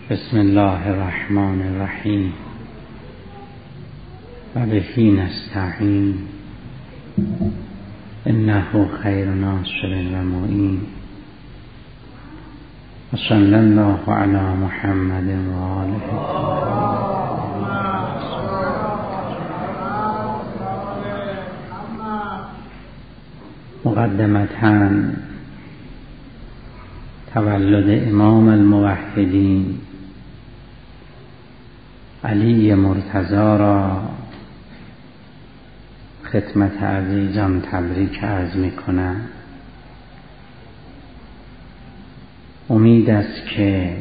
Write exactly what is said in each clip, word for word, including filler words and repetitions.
بسم الله الرحمن الرحیم و به نستعین انه خیر ناصر و معین و صلی الله علی محمد و آله. مقدمتاً تولد امام الموحدین علی مرتضی را خدمت عزیزان تبریک عرض می کنم. امید است که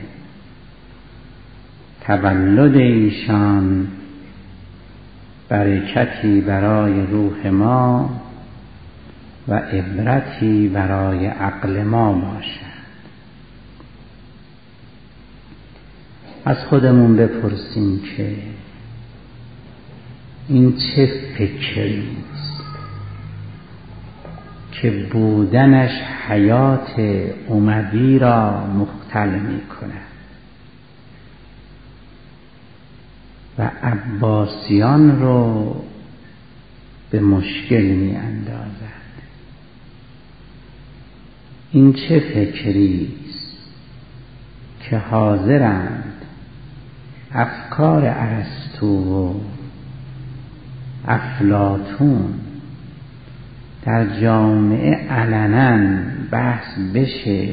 تولد ایشان برکتی برای روح ما و عبرتی برای عقل ما باشد. از خودمون بپرسیم که این چه فکری است که بودنش حیات اموی را مختل می کند و عباسیان رو به مشکل می اندازد. این چه فکری است که حاضرند افکار ارسطو و افلاطون در جامعه علنا بحث بشه،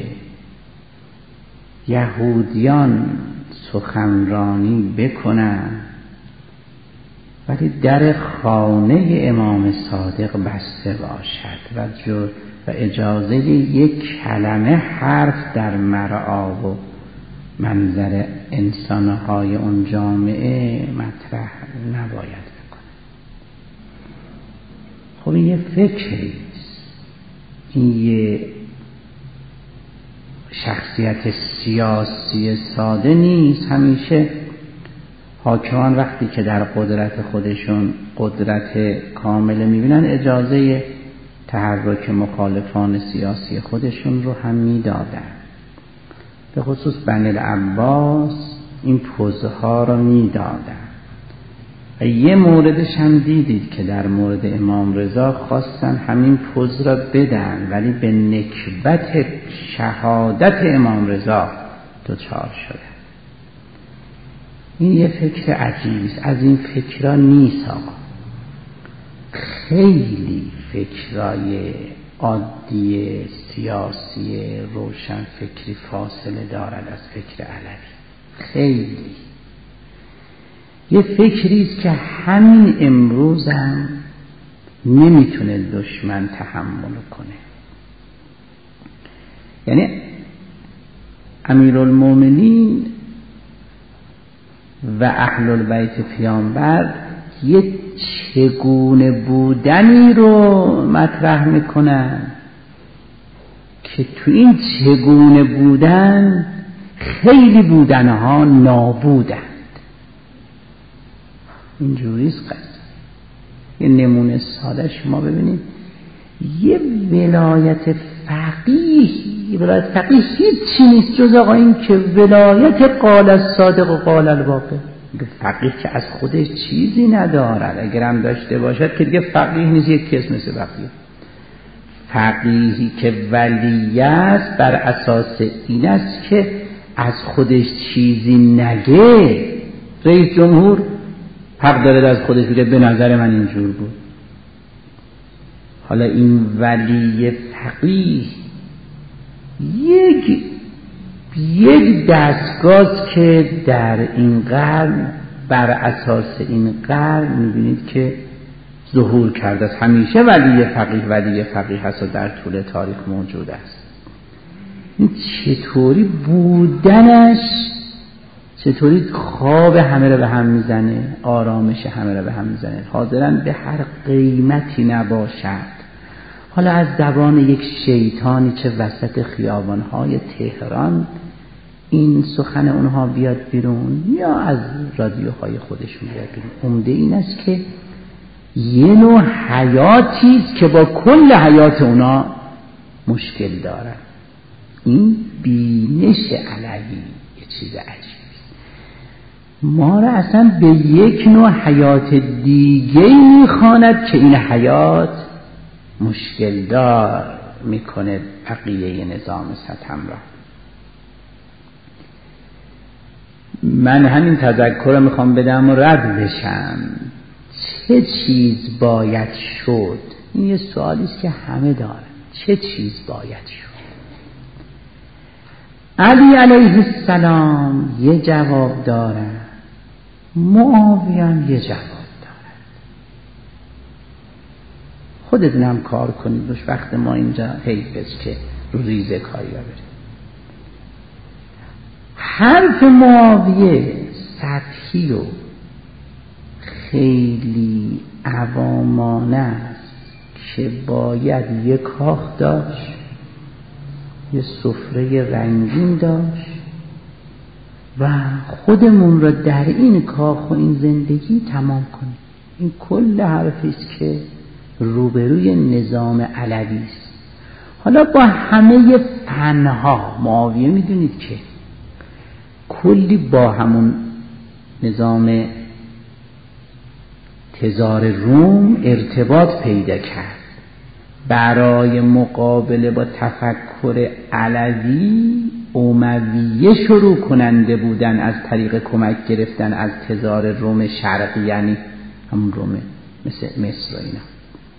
یهودیان سخنرانی بکنن، ولی در خانه امام صادق بسته باشد و, و اجازه یک کلمه حرف در مرعا و منظر انسانهای اون جامعه مطرح نباید بکنه. خب این یه فکریست، این یه شخصیت سیاسی ساده نیست. همیشه حاکمان وقتی که در قدرت خودشون قدرت کامل میبینن اجازه تحرک مخالفان سیاسی خودشون رو هم میدادن. به خصوص بنی العباس این پوزها را میدادن و یه موردش هم دیدید که در مورد امام رضا خواستن همین پوز را بدن، ولی به نکبت شهادت امام رضا دچار شدن. این یه فکر عجیبیست، از این فکرها نیست آقا. خیلی فکرای عادی سیاسی روشن فکری فاصله دارد از فکر علوی. خیلی یه فکریست که همین امروز هم نمیتونه دشمن تحمل کنه. یعنی امیرالمومنین و اهل البیت پیامبر یه چگونه بودنی رو مطرح میکنن که تو این چگونه بودن خیلی بودنها نابودند. اینجوریست قضیه. یه نمونه ساده شما ببینید، یه ولایت فقیه یه ولایت فقیه هیچی نیست جز آقا این که ولایت قال الصادق و قال الواقع. فقیه که از خودش چیزی ندارد، اگرم داشته باشد که دیگه فقیه نیست، یک کس مثل بقیه. فقیهی که ولی است بر اساس این است که از خودش چیزی نگه. رئیس جمهور حق داره از خودش بگه به نظر من اینجور بود. حالا این ولی فقیه یک یک دستگاه که در این قرن بر اساس این قرن میبینید که ظهور کرده است. همیشه ولی فقیه ولی فقیه هست و در طول تاریخ موجود است. این چطوری بودنش، چطوری خواب همه رو به هم میزنه، آرامش همه رو به هم میزنه، حاضرن به هر قیمتی نباشد. حالا از زبان یک شیطانی چه وسط خیابانهای تهران این سخن اونها بیاد بیرون یا از رادیوهای خودشون بیاد بیرون، عمده این است که یه نوع حیاتیست که با کل حیات اونا مشکل دارن. این بینش علوی یه چیز عجیبیست. ما را اصلا به یک نوع حیات دیگه میخواند که این حیات مشکل دار میکنه بقیه نظام ستم را. من همین تذکر رو میخوام بدم و رد بشم. چه چیز باید شد؟ این یه سوالی است که همه دارن. چه چیز باید شد؟ علی علیه السلام یه جواب داره، معاویه هم یه جواب داره. خودتونم کار کنید، روش وقت ما اینجا حیف است که رو ریزه کاری بریم. حرف معاویه سطحی و خیلی عوامانه است که باید یک کاخ داشت، یه سفره رنگین داشت و خودمون را در این کاخ و این زندگی تمام کنیم. این کل حرفی است که روبروی نظام علوی است. حالا با همه فنها، معاویه میدونید که کلی با همون نظام تزار روم ارتباط پیدا کرد. برای مقابله با تفکر علوی امویه شروع کننده بودن از طریق کمک گرفتن از تزار روم شرقی، یعنی همون روم مثل مصر و اینا.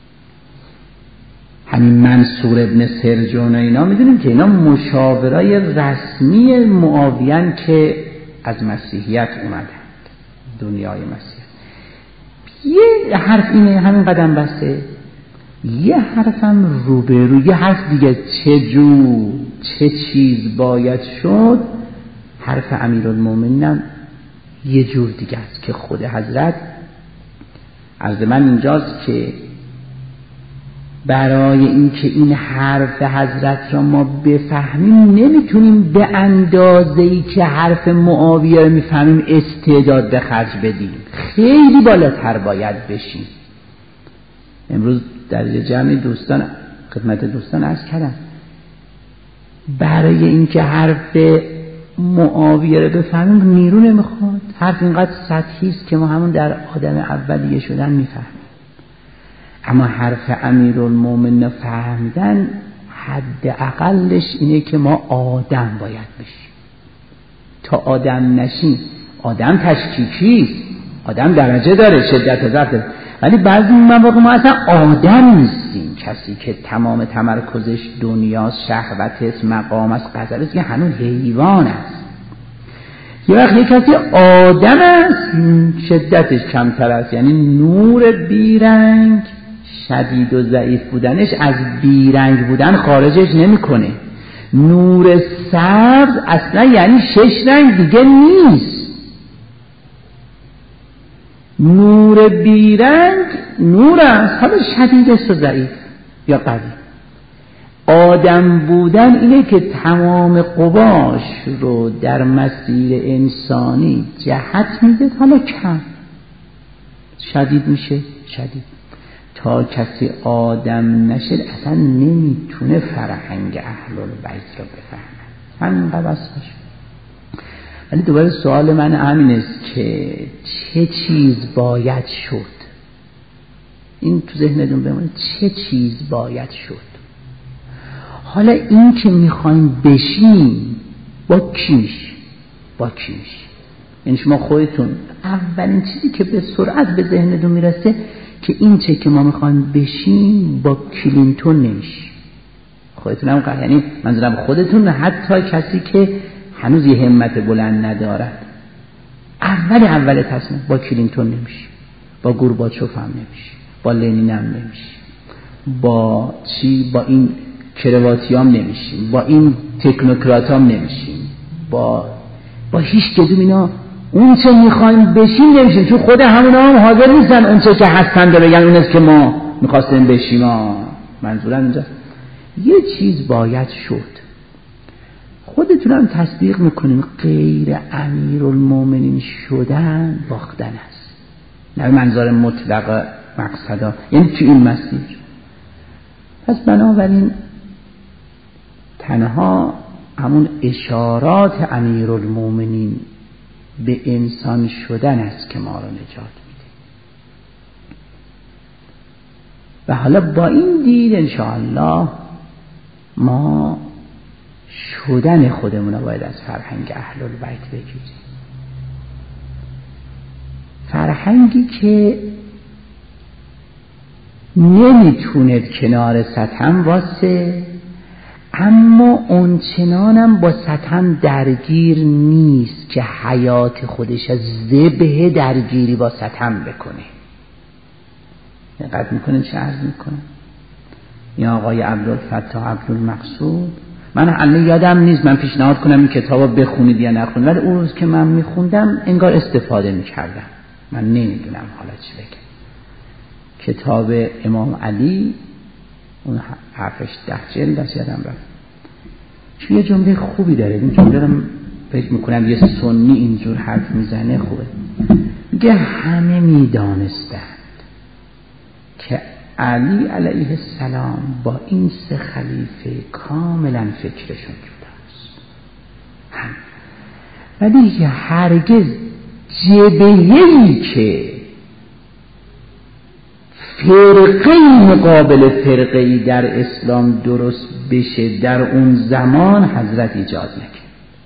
همین منصور ابن سرجون و اینا میدونیم که اینا مشاورای رسمی معاویه‌اند که از مسیحیت اومدند دنیای مسیحیت. یه حرف اینه، همین قدم بسته. یه حرفم روبرو یه حرف دیگه، چه جو چه چیز باید شد. حرف امیرالمومنین یه جور دیگه است که خود حضرت، عرض من اینجاست که برای اینکه این حرف حضرت را ما بفهمیم نمیتونیم به اندازه‌ای که حرف معاویه رو میفهمیم استعداد به خرج بدیم، خیلی بالاتر باید بشیم. امروز در یه جمع دوستان خدمت دوستان عرض کردم برای اینکه حرف معاویه رو بفهمیم نیرو نمیخواد. حرف اینقدر سطحی است که ما همون در آدم اولیه شدن میفهمیم. اما حرف امیرالمومنین فهمیدن حد اقلش اینه که ما آدم باید بشیم. تا آدم نشیم، آدم تشکیکیست، آدم درجه داره، شدت و ضعف، ولی بعضی مواقع ما اصلا آدم نیستیم. کسی که تمام تمرکزش دنیاست، شهوت است، مقام است، غضب است، که هنوز حیوان است. یه وقت یه کسی آدم است شدتش کمتر است، یعنی نور بیرنگ شدید و ضعیف بودنش از بیرنگ بودن خارجش نمیکنه. نور سبز اصلا یعنی شش رنگ دیگه نیست. نور بیرنگ نور است، حالا شدید است و ضعیف یا قوی. آدم بودن اینه که تمام قواش رو در مسیر انسانی جهت میده، حالا کم شدید میشه شدید. تا کسی آدم نشه اصلا نمیتونه فرهنگ اهل البیت رو بفهمه. همین قبض باشه. ولی دوباره سوال من همین است که چه چیز باید شد؟ این تو ذهنتون بمونه، چه چیز باید شد؟ حالا این که میخوایم بشیم با کی میشیم؟ با کی میشیم؟ یعنی شما خودتون اولین چیزی که به سرعت به ذهنتون میرسه که این چه که ما میخوایم بشیم با کلینتون نمیشیم. خودتون هم قرار، یعنی منظورم خودتون، حتی کسی که هنوز یه همت بلند ندارد، اول اول تصمیم با کلینتون نمیشیم، با گورباچوف هم نمیشیم، با لنین هم نمیشیم، با چی با این کرواتیام نمیشیم، با این تکنوکراتام نمیشیم، با با هیچ کدوم اینا اون چه میخوایم بشیم نمیشیم، چون خود همونا هم حاضر نیستن اون چه که هستن رو بگن اون است که ما میخواستیم بشیم. منظورم اینجا یه چیز باید شد. خودتون هم تصدیق میکنیم غیر امیرالمومنین شدن باختن است، نه منظور مطلق مقصدا، یعنی تو این مسیر. پس بنابراین تنها همون اشارات امیرالمومنین به انسان شدن است که ما رو نجات میده. و حالا با این دید انشاءالله ما شدن خودمون رو باید از فرهنگ اهل البیت بگیریم. فرهنگی که نمیتوند کنار ستم واسه، اما اون چنانم با ستم درگیر نیست که حیات خودش از ذبح درگیری با ستم بکنه. دقت میکنه چه عرض میکنه؟ یا آقای عبدالفتاح عبدالمقصود، من الان یادم نیست من پیشنهاد کنم این کتاب رو بخونید یا نخونید، ولی اون روز که من میخوندم انگار استفاده میکردم. من نمیدونم حالا چی بگم. کتاب امام علی اون حرفش ده جلد است، یادم رفت. چون یه جمله خوبی داره، این جمله رو فکر میکنم یه سنی اینجور حرف میزنه خوبه. میگه همه میدانستند که علی علیه السلام با این سه خلیفه کاملا فکرشون جداست، هم ولی هرگز جبهه‌ای که فرقه مقابل فرقه‌ای در اسلام درست بشه در اون زمان حضرت ایجاد نکرد.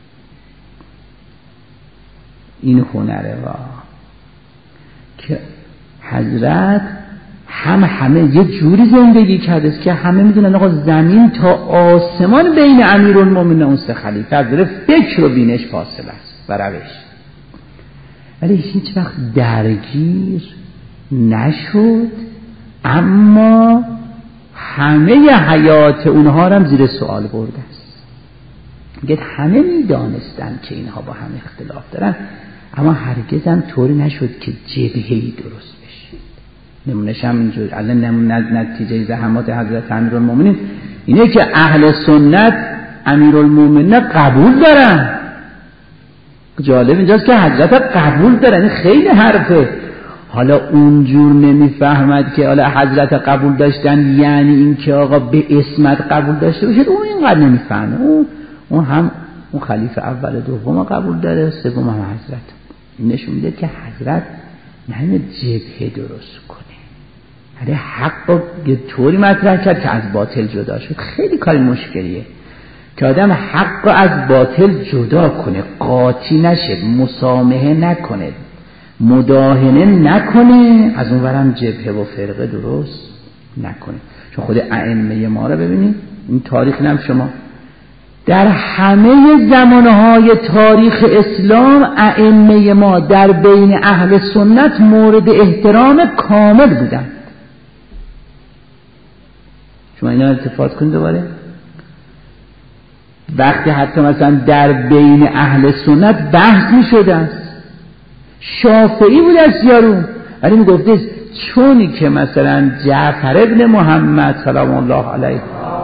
این هنره وا که حضرت هم همه یه جوری زندگی کرده که همه میدونن آقا زمین تا آسمان بین امیرالمومنین اون سه خلیفه از فکر و بینش فاصله است و روش، ولی هیچ وقت درگیر نشد، اما همه حیات اونها هم زیر سوال برده است. میگه همه میدانستن که اینها با هم اختلاف دارن، اما هرگز هم طوری نشد که جبهه‌ای درست بشه. نمونهش هم اینجور الان نمونه نتیجه زحمات حضرت امیرالمومنین اینه که اهل سنت امیرالمومنین قبول دارن. جالب اینجاست که حضرت قبول دارن، خیلی حرفه. حالا اونجور نمیفهمد که حالا حضرت قبول داشتن یعنی این که آقا به اسمت قبول داشته باشد، اون اینقدر نمیفهمه. اون اون هم اون خلیفه اول دوم قبول داره، سوم هم حضرت. این نشون میده که حضرت نه جبهه درست کنه، هر حق یه طوری مطرح کرد که از باطل جدا شد. خیلی کار مشکلیه که آدم حق از باطل جدا کنه، قاطی نشه، مسامحه نکنه، مداهنه نکنه، از اون ورم جبهه و فرقه درست نکنه. چون خود ائمه ما رو ببینید، این تاریخ نم شما در همه زمانهای تاریخ اسلام ائمه ما در بین اهل سنت مورد احترام کامل بودن. شما اینا التفات کنید دوباره، وقتی حتی مثلا در بین اهل سنت بحث می شده است، شافعی بود از یارو، ولی می گفته چونی که مثلا جعفر ابن محمد سلام الله علیه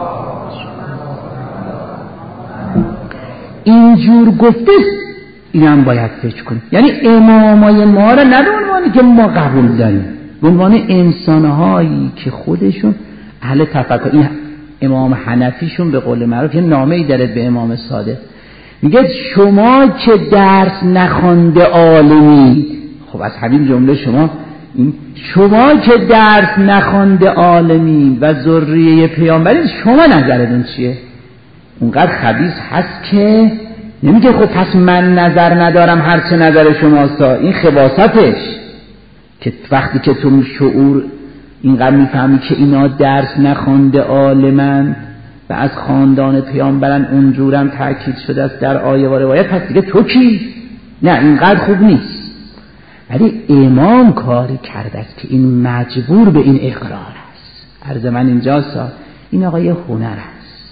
اینجور گفته، این هم باید فکر کنیم. یعنی امامای ما را نه به عنوانی که ما قبول داریم، به عنوان انسانهایی که خودشون اهل تفکر. این امام حنفیشون به قول معروف یه نامه‌ای داره به امام صادق، میگه شما که درس نخوانده عالمی. خب از همین جمله شما این شما که درس نخوانده عالمی و ذریه پیامبرین، شما نظرتون چیه؟ اونقدر خبیث هست که نمیگه خب پس من نظر ندارم هر چه نظر شماست. این خباثتش که وقتی که تو شعور اینقدر میفهمی که اینا درس نخوانده عالمن و از خاندان پیامبرن، اونجورم تاکید شده است در آیه و روایت، پس دیگه تو کی؟ نه اینقدر خوب نیست. ولی امام کاری کرده است که این مجبور به این اقرار است. عرض من اینجاست، این آقای هنر است.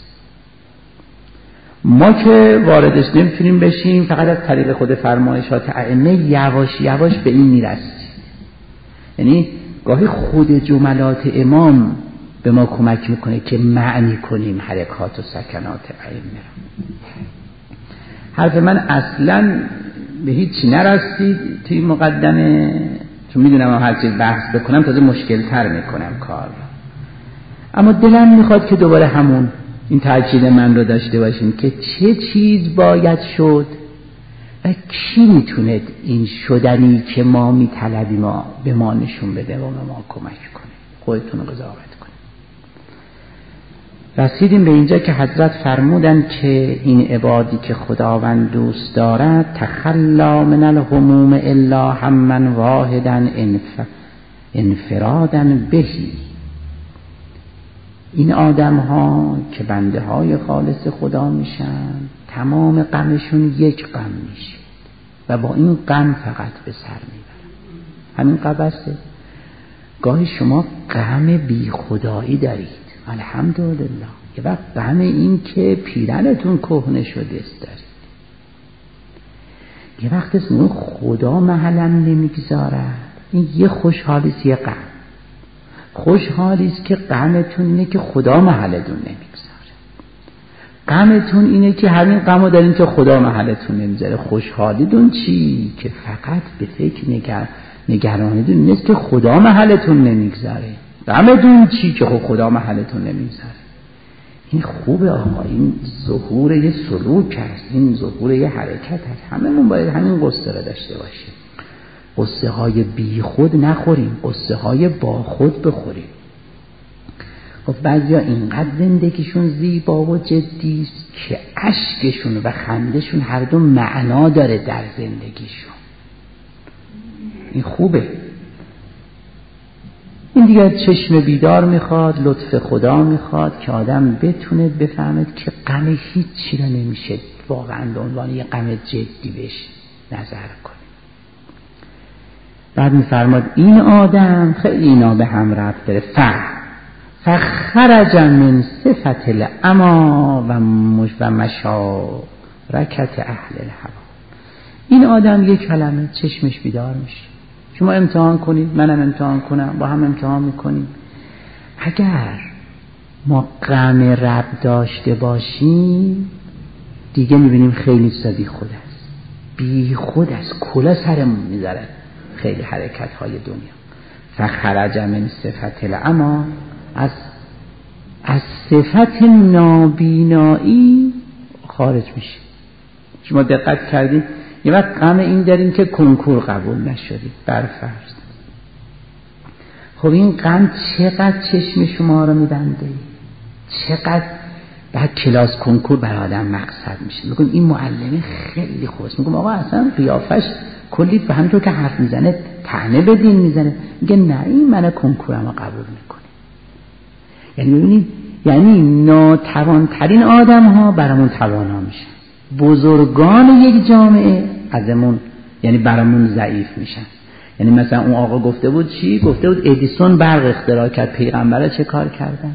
ما که واردش نمیتونیم بشیم، فقط از طریق خود فرمایشات ائمه یواش یواش به این میرسیم. یعنی گاهی خود جملات امام به ما کمک میکنه که معنی کنیم حرکات و سکنات ائمه. حرف من اصلا به هیچ نرسید توی مقدمه، چون میدونم هر چیز بحث بکنم تازه مشکل تر میکنم کار، اما دلم میخواد که دوباره همون این تاکید من رو داشته باشیم که چه چیز باید شد و کی میتونه این شدنی که ما میطلبیم ما به ما نشون بده و به ما کمک کنه؟ خودتون قضاوت کنید. رسیدیم به اینجا که حضرت فرمودن که این عبادی که خداوند دوست دارد تخلا من الهموم الا هما واحدا انف... انفرادا بهی. این آدم ها که بنده های خالص خدا میشن تمام غمشون یک غم میشه و با این غم فقط به سر میبرن. همین قبسه. گاهی شما غم بی خدایی دارید، الحمدلله. یه وقت غم این که پیرنتون کهنه شده است دارید. یه وقت اسم خدا محلم نمیگذارد. این یه خوشحالیست، یه غم. خوشحالیست که غمتون اینه که خدا محلتون نمیگذاره. غمتون اینه که همین غمو دارین که خدا محلتون نمیذاره. خوشحالیتون چی؟ که فقط به فکر نگر نگرانیتون نیست که خدا محلتون نمیگذاره. غمتون چی؟ که خدا محلتون نمیگذاره. این خوبه آقا، این ظهور یه سلوک هست، این ظهور یه حرکت هست. هممون باید همین قصه را داشته باشیم. قصه های بی خود نخوریم، قصه های با خود بخوریم. خب بعضیا اینقدر زندگیشون زیبا و جدی است که اشکشون و خندشون هر دو معنا داره در زندگیشون. این خوبه. این دیگه چشم بیدار میخواد، لطف خدا میخواد که آدم بتونه بفهمد که غم هیچی را نمیشه واقعا به عنوان یه غم جدی بهش نظر کنه. بعد میفرماد این آدم خیلی اینا به هم رفت داره. فهم فخرج من صفت العما و مش و مشارکت اهل الهوا. این آدم یک کلمه چشمش بیدار میشه. شما امتحان کنید، منم امتحان کنم، با هم امتحان میکنیم. اگر ما غم رب داشته باشیم دیگه میبینیم خیلی چیزا بی خود است، بی خود است، کلا سرمون میذاره خیلی حرکت های دنیا. فخرج من صفت العما، از از صفت نابینایی خارج میشه. شما دقت کردید یه وقت غم این داریم که کنکور قبول نشدید برفرض. خب این غم چقدر چشم شما رو میبنده، چقدر بعد کلاس کنکور برای آدم مقصد میشه. میگم این معلمه خیلی خوبه، میگم آقا اصلا قیافش کلی به همینطور که حرف میزنه طعنه به دین میزنه. میگه نه این من کنکورمو قبول میکنه. یعنی ببینید، یعنی ناتوانترین آدم ها برامون توانا میشن، بزرگان یک جامعه ازمون یعنی برامون ضعیف میشن. یعنی مثلا اون آقا گفته بود چی؟ گفته بود ادیسون برق اختراع کرد، پیغمبرا چه کار کردن؟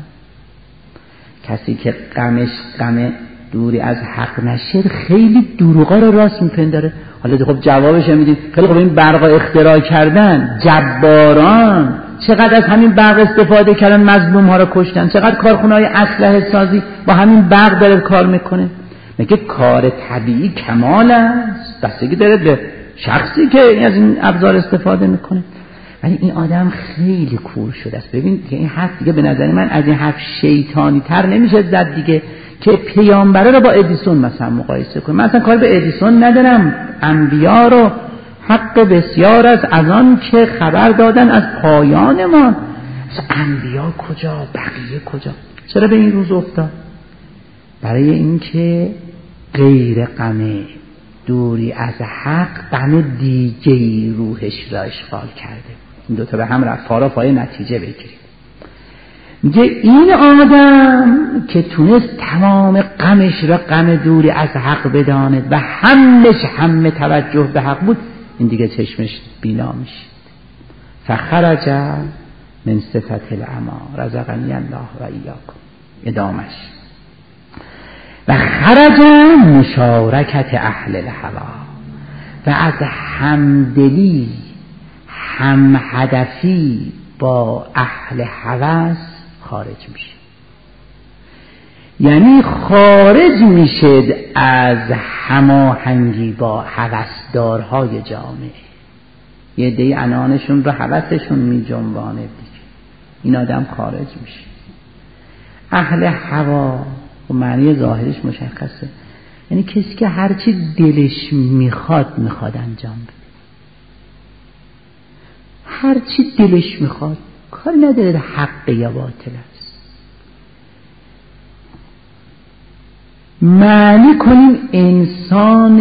کسی که غمش غم دوری از حق نشه خیلی دروغا رو راست میپنداره. حالا خب جوابش میدیم خیلی خب این برق اختراع کردن، جباران چقدر از همین برق استفاده کردن، مظلوم ها رو کشتن، چقدر کارخونه های اسلحه سازی با همین برق داره کار میکنه. میگه کار طبیعی کمال است، بستگی داره به شخصی که از این ابزار استفاده میکنه. ولی این آدم خیلی کور شده است. ببین که این حرف دیگه به نظر من از این حرف شیطانی تر نمیشه زد دیگه، که پیامبره رو با ادیسون مثلا مقایسه کنه. من اصلا کار به ادیسون ندارم، انبیا رو حق بسیار است از آن که خبر دادن از پایان ما. انبیا کجا، بقیه کجا؟ چرا به این روز افتاد؟ برای اینکه غیر غم دوری از حق غم دیگه‌ای روحش را اشغال کرده. این دوتا به هم رفت، فارا پای نتیجه بگیرید. میگه این آدم که تونست تمام غمش را غم دوری از حق بداند و همش همه توجه به حق بود، این دیگه چشمش بینا میشه. فخرج من صفت العما رزقنی الله و ایاکم. ادامش و خرج مشارکت اهل الهوا، و از همدلی هم هدفی با اهل هوس خارج میشه. یعنی خارج میشه از هماهنگی با هوسدارهای جامعه. یه دی انانشون رو هوسشون می جنبانه دیگه، این آدم خارج میشه. اهل هوا و معنی ظاهرش مشخصه، یعنی کسی که هرچی دلش میخواد میخواد انجام بده، هرچی دلش میخواد، کار نداره حق یا باطل است. معنی کنیم انسان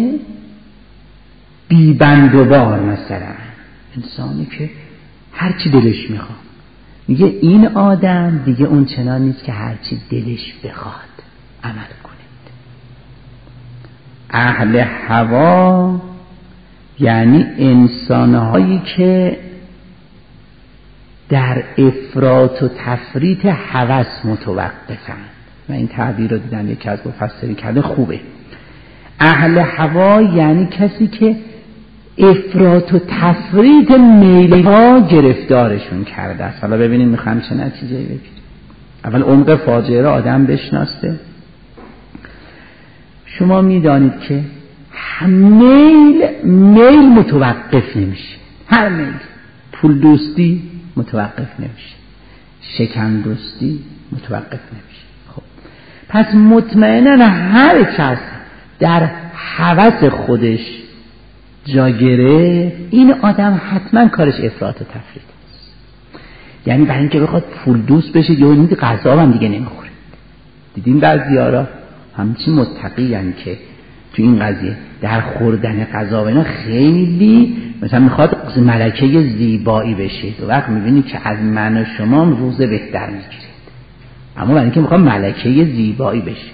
بی‌بندوبار، مثلا انسانی که هرچی دلش میخواد، میگه این آدم دیگه اون چنان نیست که هرچی دلش بخواد عمل کنید. اهل هوا یعنی انسانهایی که در افراط و تفریط هوس متوقفن. من این تعبیر رو دیدم یکی از مفسرین کرده، خوبه. اهل هوا یعنی کسی که افراط و تفریط میل‌ها گرفتارشون کرده است. حالا ببینید میخوام چه نتیجه بگیریم. اول عمق فاجعه را آدم بشناسه. شما میدانید که میل میل متوقف نمیشه. هر میل، پول دوستی متوقف نمیشه، شکم دوستی متوقف نمیشه. خب پس مطمئنا هر کس در هوس خودش جا گرفت، این آدم حتما کارش افراط و تفریط است. یعنی برای اینکه بخواد پول دوست بشه یا اینکه غذا هم دیگه نمیخوره. دیدیم بعضیارا همچین متقی ان که تو این قضیه در خوردن غذا و اینا خیلی مثلا میخواد ملکه زیبایی بشه، دو وقت میبینی که از من و شما روزه بهتر میگیرید، اما برای اینکه میخواد ملکه زیبایی بشه.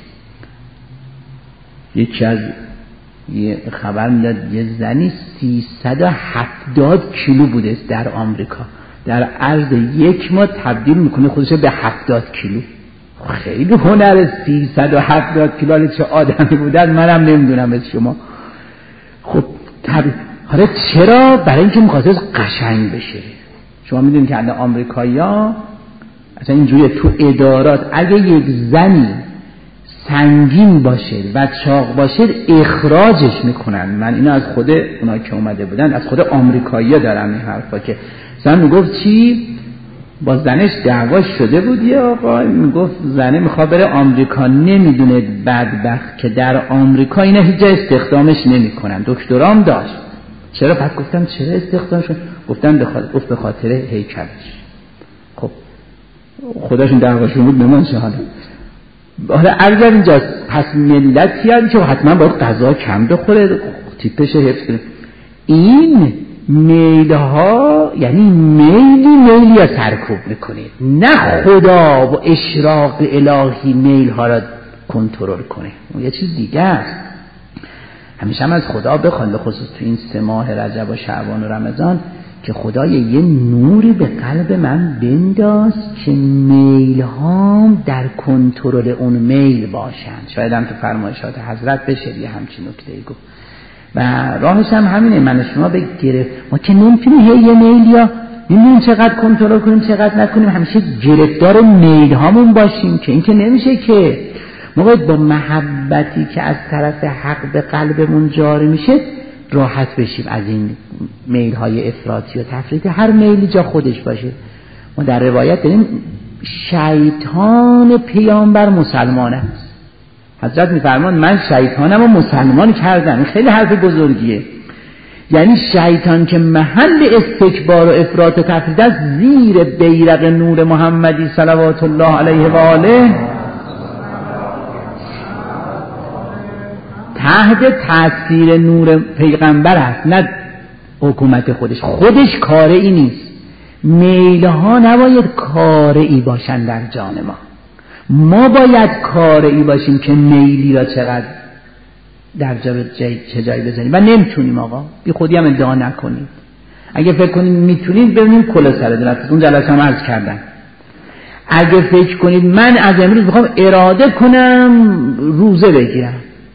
یکی از یه خبر میداد یه زنی سیصد و هفتاد کیلو بوده در آمریکا، در عرض یک ماه تبدیل میکنه خودش به هفتاد کیلو. خیلی هنر سیصد و هفتاد کیلو، چه آدمی بودن منم نمیدونم از شما. خب طبیعی حالا چرا؟ برای اینکه میخواسته قشنگ بشه. شما میدونید که الان آمریکایی‌ها اصلا اینجوری تو ادارات اگه یک زنی سنگین باشه و چاق باشه اخراجش میکنن. من اینو از خود اونا که اومده بودن، از خود آمریکایی‌ها دارم این حرفا، که زن میگفت چی؟ با زنش دعوا شده بود یه آقا، میگفت زنه میخواد بره آمریکا، نمیدونه بدبخت که در آمریکا اینا هیچ جا استخدامش نمیکنن، دکترام داشت. چرا؟ بعد گفتم چرا استخدام شد؟ گفتن بخاطر به خاطر هیکلش. خب خداشون دعواشون بود بمان شهاده. حالا عرض اینجاست، پس ملتی هست که حتما باید غذا کم بخوره، تیپش حفظ کنه. این میلها یعنی میلی میلی یا سرکوب میکنه، نه خدا و اشراق الهی میلها را کنترل کنه، اون یه چیز دیگه است. همیشه هم از خدا بخوان، به خصوص تو این سه ماه رجب و شعبان و رمضان، که خدای یه نوری به قلب من بنداز که میلهام در کنترل اون میل باشن. شاید هم تو فرمایشات حضرت بشه یه همچین نکته گفت و راهش هم همینه. من شما بگرفت، ما که نمیتونیم هی یه میل یا نمیدونیم چقدر کنترل کنیم چقدر نکنیم، همیشه گرفتار میل هامون باشیم، که این که نمیشه. که ما باید با محبتی که از طرف حق به قلبمون جاری میشه راحت بشیم از این میل های افراطی و تفریطی. هر میلی جا خودش باشه. ما در روایت داریم شیطان پیامبر مسلمان است. حضرت میفرمان من شیطانم و مسلمان کردم. خیلی حرف بزرگیه. یعنی شیطان که محل استکبار و افراط و تفریط است، زیر بیرق نور محمدی صلوات الله علیه و آله تحت تاثیر نور پیغمبر است، نه حکومت خودش. خودش کاری نیست. میلها نباید کاری باشن در جان ما. ما باید کاری باشیم که میلی را چقدر در جای چه جایی بزنیم و نمیتونیم. آقا بی خودی هم ادعا نکنید. اگه فکر کنید میتونید ببینید کلا سر دلت. اون جلسه هم عرض کردم، اگه فکر کنید من از امروز میخوام اراده کنم روزه بگیرم،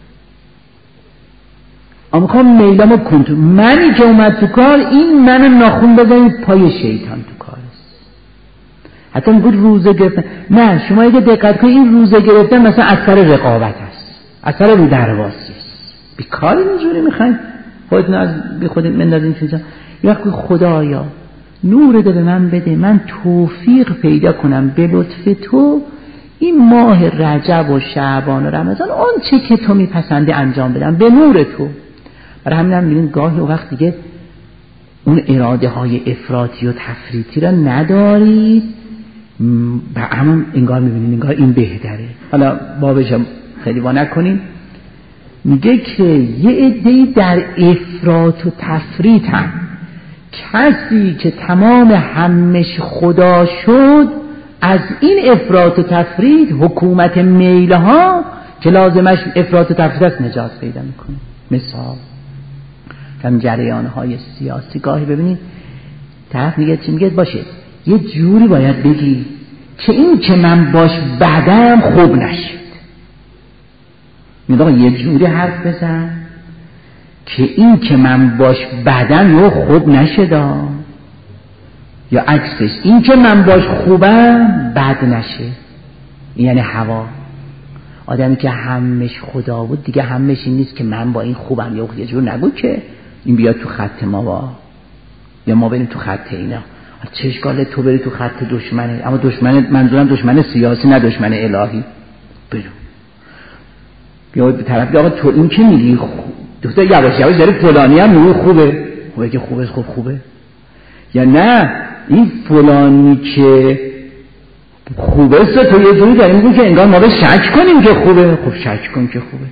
اما میخوام میلامو کنترل، منی که اومد تو کار، این منو ناخون بزنید پای شیطان تو کار است. حتی میگوید روزه گرفتن، نه شما اگه دقت کنید این روزه گرفتن مثلا از سر رقابت است، از سر رو درواسی است. بیکار اینجوری میخواین خودتون از بی خودت مندازین چیزا. وقتی خدایا نور ده به من بده، من توفیق پیدا کنم به لطف تو این ماه رجب و شعبان و رمضان اون چه که تو میپسندی انجام بدم به نور تو. برای همین هم میبینیم گاهی و وقت دیگه اون اراده های افراطی و تفریطی را ندارید و همون انگار میبینید انگار این بهتره. حالا بابش خیلی وا نکنیم. میگه که یه عده‌ای در افراط و تفریط هم، کسی که تمام همش خدا شد از این افراط و تفریط حکومت میلها که لازمش افراط و تفریط است نجات پیدا میکنه. مثال هم جریانهای سیاسی گاهی ببینید طرف میگه چی میگه باشه یه جوری باید بگی که این که من باش بعدم خوب نشد. میگه یه جوری حرف بزن که این که من باش بعدم رو خوب نشد، یا عکسش این که من باش خوبم بد نشه. یعنی هوا آدمی که همش خدا بود دیگه همش این نیست که من با این خوبم، یا یه جور نگو که این بیاد تو خط ما با یا ما بریم تو خط اینا. چه اشکاله تو بری تو خط دشمنه، اما دشمن منظورم دشمن سیاسی نه دشمن الهی. برو یا به طرف دیگه آقا تو این که میگی دکتر یواش یواش داره فلانی هم میگه خوبه خوبه که خوبه خوب خوبه یا نه این فلانی که خوبه است تو یه جوری داری میگی که انگار ما به شک کنیم که خوبه. خب شک کن که خوبه.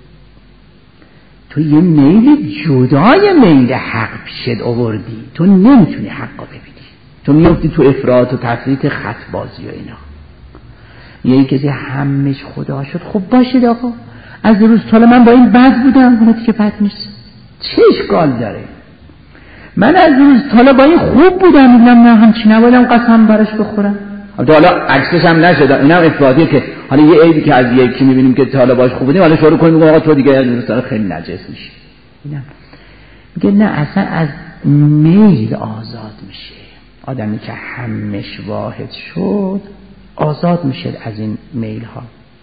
تو یه میل جدای میل حق پیشت آوردی، تو نمیتونی حقا ببینی، تو میفتی تو افراط و تفریط خط بازی و اینا. یه کسی همش خدا شد خب باشه آقا از روز تالا من با این بد بودم اونتی که بد نیست چه اشکال داره. من از روز تالا با این خوب بودم میدونم نه همچی نبایدم قسم برش بخورم. حالا عکسش هم نشد اینم افراطیه که حالا یه عیبی که از یکی میبینیم که تالا باش خوب بودیم حالا شروع کنیم آقا تو دیگه از روز تالا خیلی نجس میشی. میگه نه اصلا از میل آزاد میشه. آدمی که همش واحد شد آزاد میشه از این میل ها.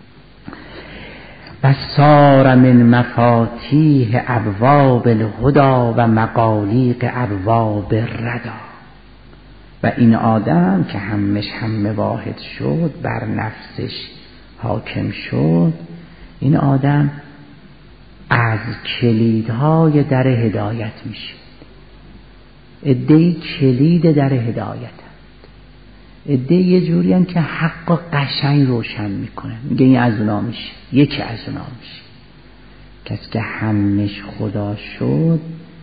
و سار من مفاتیح ابواب الهدى و مغالیق ابواب الردى. و این آدم که همش همه واحد شد بر نفسش حاکم شد، این آدم از کلیدهای در هدایت میشه. عده‌ای کلید در هدایت، عده‌ای یه جوری هم که حق و قشنگ روشن میکنه. میگه این از اونا میشه، یکی از اونا میشه. کسی که همش خدا شد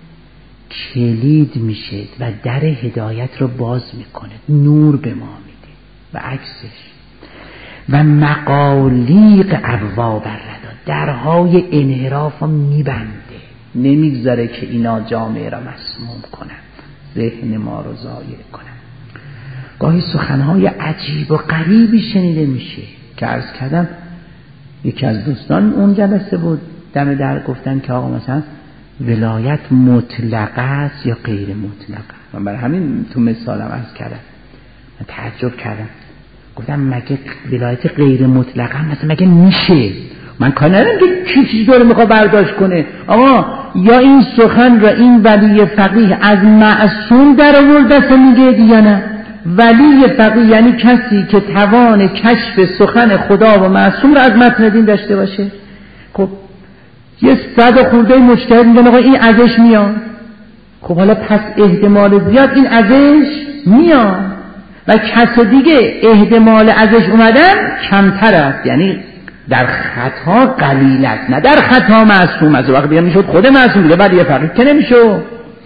کلید میشه و در هدایت رو باز میکنه، نور به ما میده و عکسش. و مغالیق ابواب الردى، درهای انحراف هم میبنده، نمیگذاره که اینا جامعه را مسموم کنن، ذهن ما رو ضایع کنن. گاهی سخنهای عجیب و غریبی شنیده میشه که عرض کردم یکی از دوستان اون جلسه بود دم در گفتن که آقا مثلا ولایت مطلقه است یا غیر مطلقه. من برای همین تو مثالم عرض کردم من تعجب کردم گفتم مگه ولایت غیر مطلقه مثلا مگه میشه؟ من کار ندارم که کی چیزی داره میخواد برداشت کنه. آقا یا این سخن را این ولی فقیه از معصوم در آورده میگه یا نه؟ ولی فقیه یعنی کسی که توان کشف سخن خدا و معصوم را از متن دین داشته باشه. خب یه صد خورده مجتهد میگن آقا این ازش میاد. خب حالا پس احتمال زیاد این ازش میاد و کس دیگه احتمال ازش اومدن کمتر است، یعنی در خطا قلیل است نه در خطا معصوم است. وقتی دیگه میشد خود معصوم دیگه ولی فقیه که نمیشد.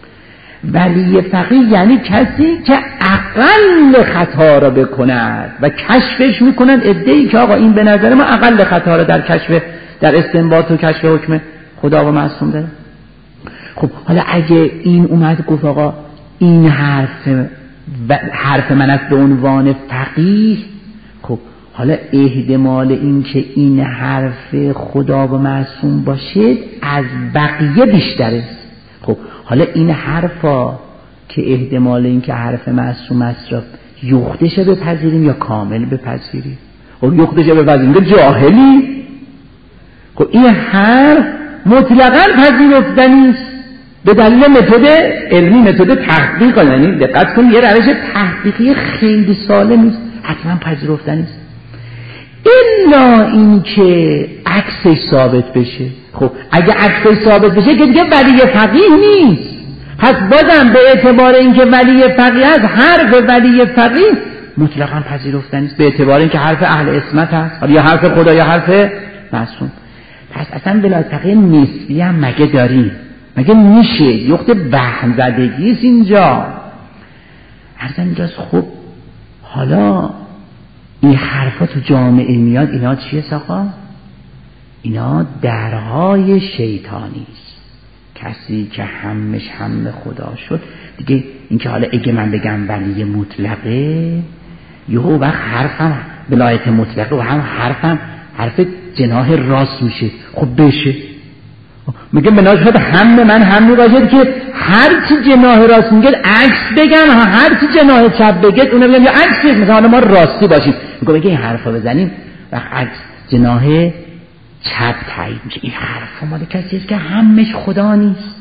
ولی فقیه یعنی کسی که اقل خطا را بکند و کشفش میکنن عده‌ای که آقا این به نظر ما اقل خطا را در کشف در استنباط و کشف حکم خدا و معصوم داره. خب حالا اگه این اومد گفت آقا این حرف حرف من است به عنوان فقیه، خب حالا احتمال این که این حرف خدا و معصوم باشه از بقیه بیشتر است. خب حالا این حرفا که احتمال این که حرف معصوم است را یختش بپذیریم یا کامل بپذیریم؟ خب یختش بپذیریم که جاهلی. خب این حرف مطلقاً پذیرفتنی است به دلیل متد علمی، متد تحقیق. یعنی دقت کن یه روش تحقیقی خیلی سالم است، حتما پذیرفتنی است. الا این که عکسش ثابت بشه. خب اگه عکسش ثابت بشه که دیگه ولی فقیه نیست. پس بازم به اعتبار اینکه ولی فقیه هست، حرف ولی فقیه مطلقاً پذیرفتنی است، به اعتبار اینکه حرف اهل عصمت هست، یا حرف خدا یا حرف معصوم. پس اصلا ولایت فقیه نسبی هم مگه داریم؟ مگه میشه؟ یخت وهم زدگی است اینجا. ارزم اینجاست. خب حالا این حرفا تو جامعه میاد، اینا چیه آقا؟ اینا درهای شیطانی است. کسی که همش هم خدا شد دیگه، اینکه حالا اگه من بگم ولی مطلقه، یهو وقت حرفم ولایت مطلقه و هم حرفم حرف جناح راست میشه. خب بشه میگه بناجت هم من هم میباشد که هر چی جناح راست میگه عکس بگم، هر چی جناح چپ بگه اونم بگم یا عکس بگم، مثلا ما راستی باشیم. میگه بگه این حرفا بزنیم وقت عکس جناح چپ تایید میشه. این حرفا مال کسی است که همش خدا نیست.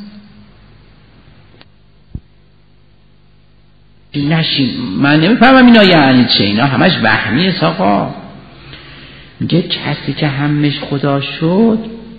نشین من نمیفهمم اینا یعنی چه، اینا همش وهمیه آقا. میگه کسی که همش خدا شد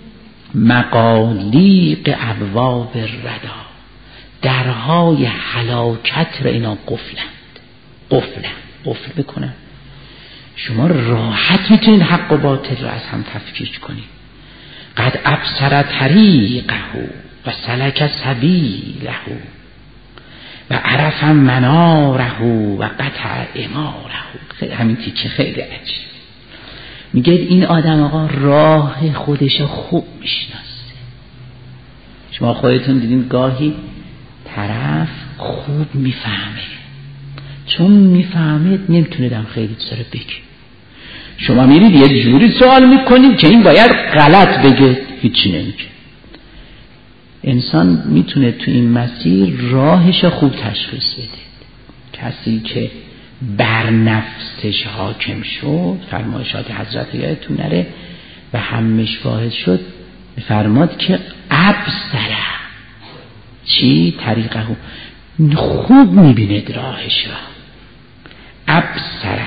مقالیق ابواب الردا، درهای هلاکت را اینا قفلند. قفلند قفل بکنن. شما راحت میتونید حق و باطل را از هم تفکیک کنید. قد ابصر طریقه و سلک سبیله و عرف مناره و قطع اماره. همین تیکه خیلی عجیب. میگه این آدم آقا راه خودش خوب میشناسه. شما خودتون دیدین گاهی طرف خوب میفهمه، چون میفهمه نمیتونه دم خیلی سر بگه. شما میرید یه جوری سوال میکنید که این باید غلط بگه، هیچی نمیگه. انسان میتونه تو این مسیر راهش خوب تشخیص بده. کسی که بر نفسش حاکم شد، فرمایشات حضرت یادتون نره، و همش واحد شد، فرماد که ابصره چی؟ طریقه خوب میبیند راهش را. ابصره.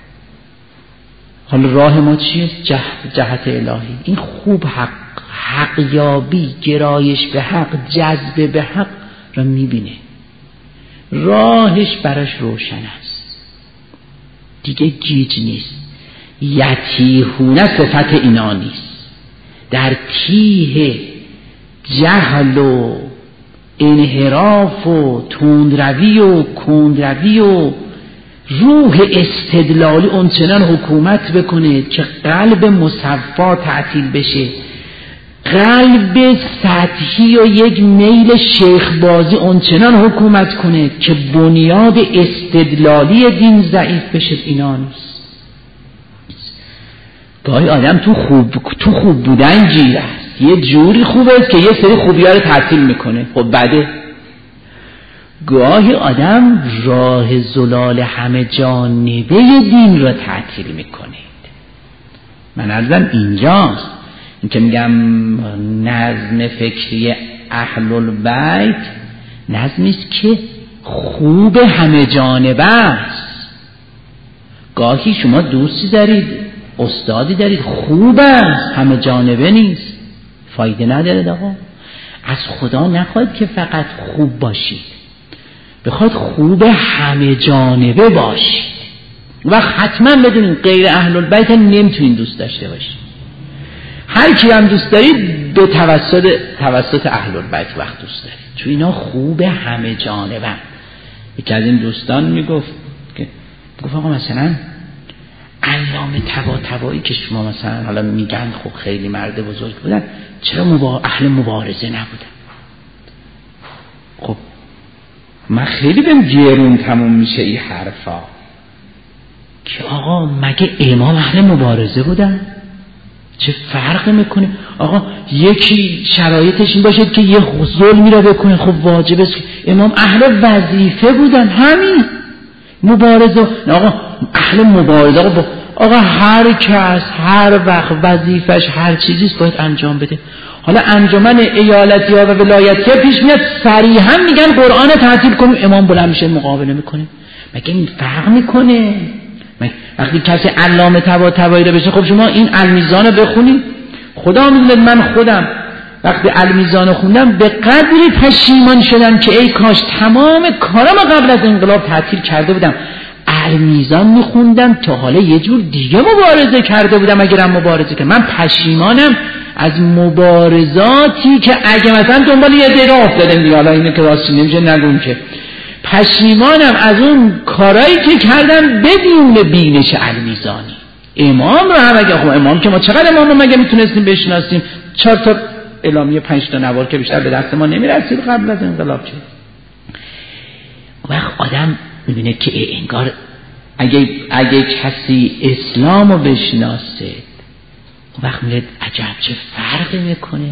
حالا راه ما چیه؟ جهت, جهت الهی. این خوب حق حق یابی، گرایش به حق، جذب به حق را میبینه، راهش براش روشن است، دیگه گیج نیست. یتیهونه صفت اینا نیست. در تیه جهل و انحراف و تندروی و کندروی و روح استدلالی اونچنان حکومت بکنه که قلب مصفا تعطیل بشه، قلب سطحی و یک میل شیخ بازی اونچنان حکومت کنه که بنیاد استدلالی دین ضعیف بشه. اینا نیست. گاهی آدم تو خوب تو خوب بودن گیر است، یه جوری خوبه است که یه سری خوبی‌ها رو تعطیل میکنه. خب بعده گاهی آدم راه زلال همه جانبه دین را تعطیل میکنه. من عرضم اینجاست، این که میگم نظم فکری اهل البیت نظمی است که خوب همه جانبه است. گاهی شما دوستی دارید، استادی دارید، خوب است، همه جانبه نیست، فایده نداره. آقا از خدا نخواهید که فقط خوب باشید، بخواد خوب همه جانبه باشید و حتما بدونین غیر اهل البیت نمیتونین دوست داشته باشید. هر کی هم دوست دارید به توسط توسط اهل البیت وقت دوست دارید، چون اینا خوب همه جانبه. یکی از این دوستان میگفت که گفت آقا مثلا علامه طباطبایی که شما مثلا حالا میگن خب خیلی مرد بزرگ بودن، چرا مبا... اهل مبارزه نبودن؟ خب من خیلی بهم گرون تموم میشه این حرفا که آقا مگه امام اهل مبارزه بودن؟ چه فرق میکنه؟ آقا یکی شرایطش این باشه که یه ظلمی را بکنه، خب واجب است. امام اهل وظیفه بودن، همین مبارزه. آقا اهل مبارزه آقا, با... آقا هر کس هر وقت وظیفش هر چیزیست باید انجام بده. حالا انجمن ایالتی ها و ولایتی ها پیش میاد صریحا میگن قرآن تعطیل کنیم، امام بلند میشه مقابله میکنه. مگه این فرق میکنه؟ وقتی کسی علامه طباطبایی رو بشه، خب شما این المیزان رو بخونید، خدا میدونه من خودم وقتی المیزان رو خوندم به قدری پشیمان شدم که ای کاش تمام کارم قبل از انقلاب تعطیل کرده بودم. المیزان میخوندم تا حالا یه جور دیگه مبارزه کرده بودم اگرم مبارزه کنم. من پشیمانم از مبارزاتی که اگه مثلا دنبال یه دقیقه افتادم دیگه، حالا اینو که راستی نمیشه نگم که پشیمانم از اون کارایی که کردم بدون بینش المیزانی. امام رو هم اگه خب امام که ما چقدر امام رو مگه میتونستیم بشناسیم؟ چهار تا اعلامیه پنج تا نوار که بیشتر به دست ما نمیرسید قبل از انقلاب. چه وقت آدم میبینه که انگار اگه اگه کسی اسلام رو بشناسه وقت میره عجب چه فرقی میکنه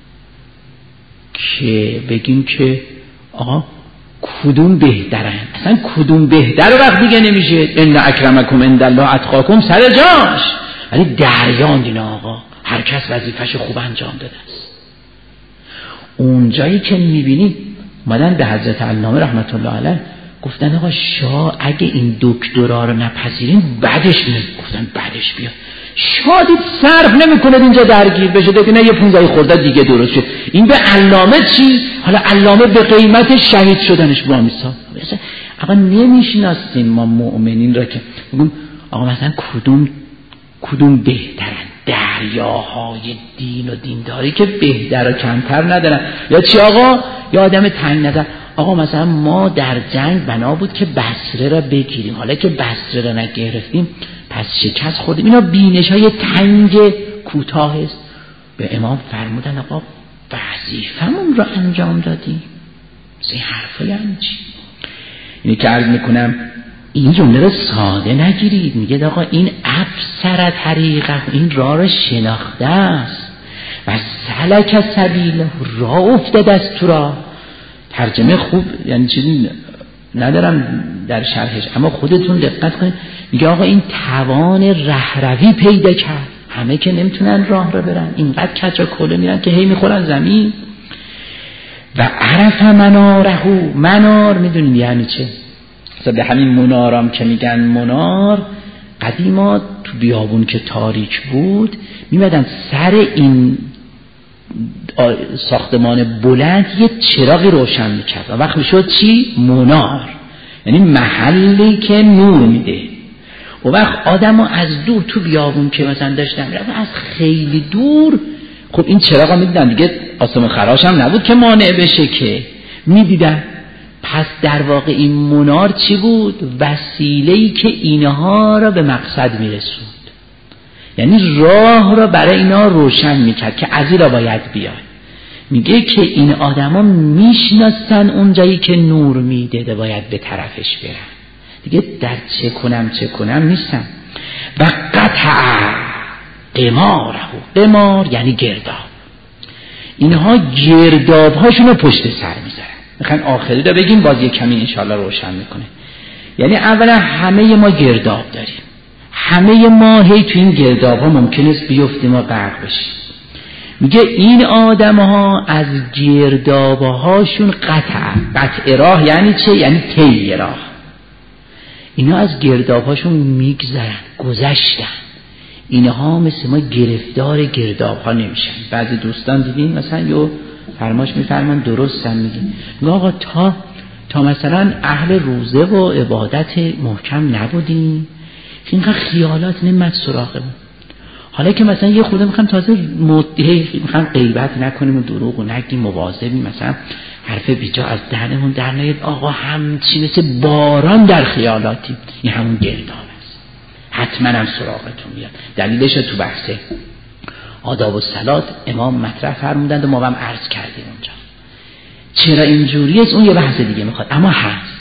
که بگیم که آقا کدوم بهترن، اصلا کدوم بهتر وقت دیگه نمیشه. ان اکرمکم عند الله اتقاکم سر جاش، ولی دریان دینا آقا هر کس وظیفه‌ش خوب انجام داده است. اون جایی که میبینی اومدن به حضرت علامه رحمت الله علیه گفتن آقا شاه اگه این دکترا رو نپذیرین بعدش نه، گفتن بعدش بیا. شادی صرف نمیکنه اینجا درگیر بشه دیگه، نه یه پونزده خورده دیگه درست شد. این به علامه چی؟ حالا علامه به قیمت شهید شدنش با مثال. آقا نمیشناسیم ما مؤمنین را که بگیم آقا مثلا کدوم کدوم بهترن، دریاهای دین و دینداری که بهتر و کمتر ندارن. یا چی آقا؟ یا آدم تنگ نظر آقا مثلا ما در جنگ بنا بود که بصره را بگیریم، حالا که بصره را نگرفتیم پس شکست خوردیم. اینا بینش های تنگ کوتاه است. به امام فرمودن آقا وظیفمون را انجام دادیم. این حرفا یعنی چی؟ اینی که عرض میکنم این جمله رو ساده نگیرید. میگه آقا این ابصر طریقه، این راه را شناخته است و سلک سبیله، راه افتاده است تو راه. ترجمه خوب یعنی چیزی ندارم در شرحش، اما خودتون دقت کنید. میگه آقا این توان رهروی پیدا کرد. همه که نمیتونن راه رو برن، اینقدر کج و کوله میرن که هی میخورن زمین. و عرف منارهو، منار میدونیم یعنی چه؟ مثلا به همین منارام که میگن منار، قدیما تو بیابون که تاریک بود میمدن سر این ساختمان بلند یه چراغی روشن میکرد و وقت میشد چی؟ منار، یعنی محلی که نور میده. و وقت آدم ها از دور تو بیابون که مثلا داشتن میرفتن از خیلی دور، خب این چراغ ها میدیدن دیگه، آسمون خراش هم نبود که مانع بشه که میدیدن. پس در واقع این منار چی بود؟ وسیله‌ای که اینها را به مقصد میرسوند، یعنی راه را برای اینا روشن میکرد که از این را باید بیاد. میگه که این آدما میشناسن اون جایی که نور میده باید به طرفش برن، دیگه در چه کنم چه کنم نیستن. و قطع قماره، قمار یعنی گرداب. اینها گرداب هاشون رو پشت سر میذارن. میخوان آخری رو بگیم، باز یک کمی انشاءالله روشن میکنه. یعنی اولا همه ما گرداب داریم، همه ما هی تو این گرداب ها ممکنه است بیفتیم و غرق بشیم. میگه این آدم ها از گرداب هاشون قطع، قطع راه یعنی چه؟ یعنی طی راه. اینا از گرداب هاشون میگذرن، گذشتن. اینها مثل ما گرفتار گرداب ها نمیشن. بعضی دوستان دیدین مثلا یو فرماش میفرمان درستن، میگین میگه آقا تا تا مثلا اهل روزه و عبادت محکم نبودیم اینقدر خیالات نمیاد سراغمون. حالا که مثلا یه خورده میخوام تازه مدهی میخوام غیبت نکنیم و دروغ و نگیم، مواظبیم، مثلا حرف بیجا از دهنمون در نیاد، آقا همچی مثل باران در خیالاتی. این همون گرداب است، حتما هم سراغتون بیاد. دلیلش تو بحث آداب و صلات امام مطرح فرمودند و ما هم عرض کردیم اونجا. چرا اینجوری است اون یه بحث دیگه میخواد، اما هست.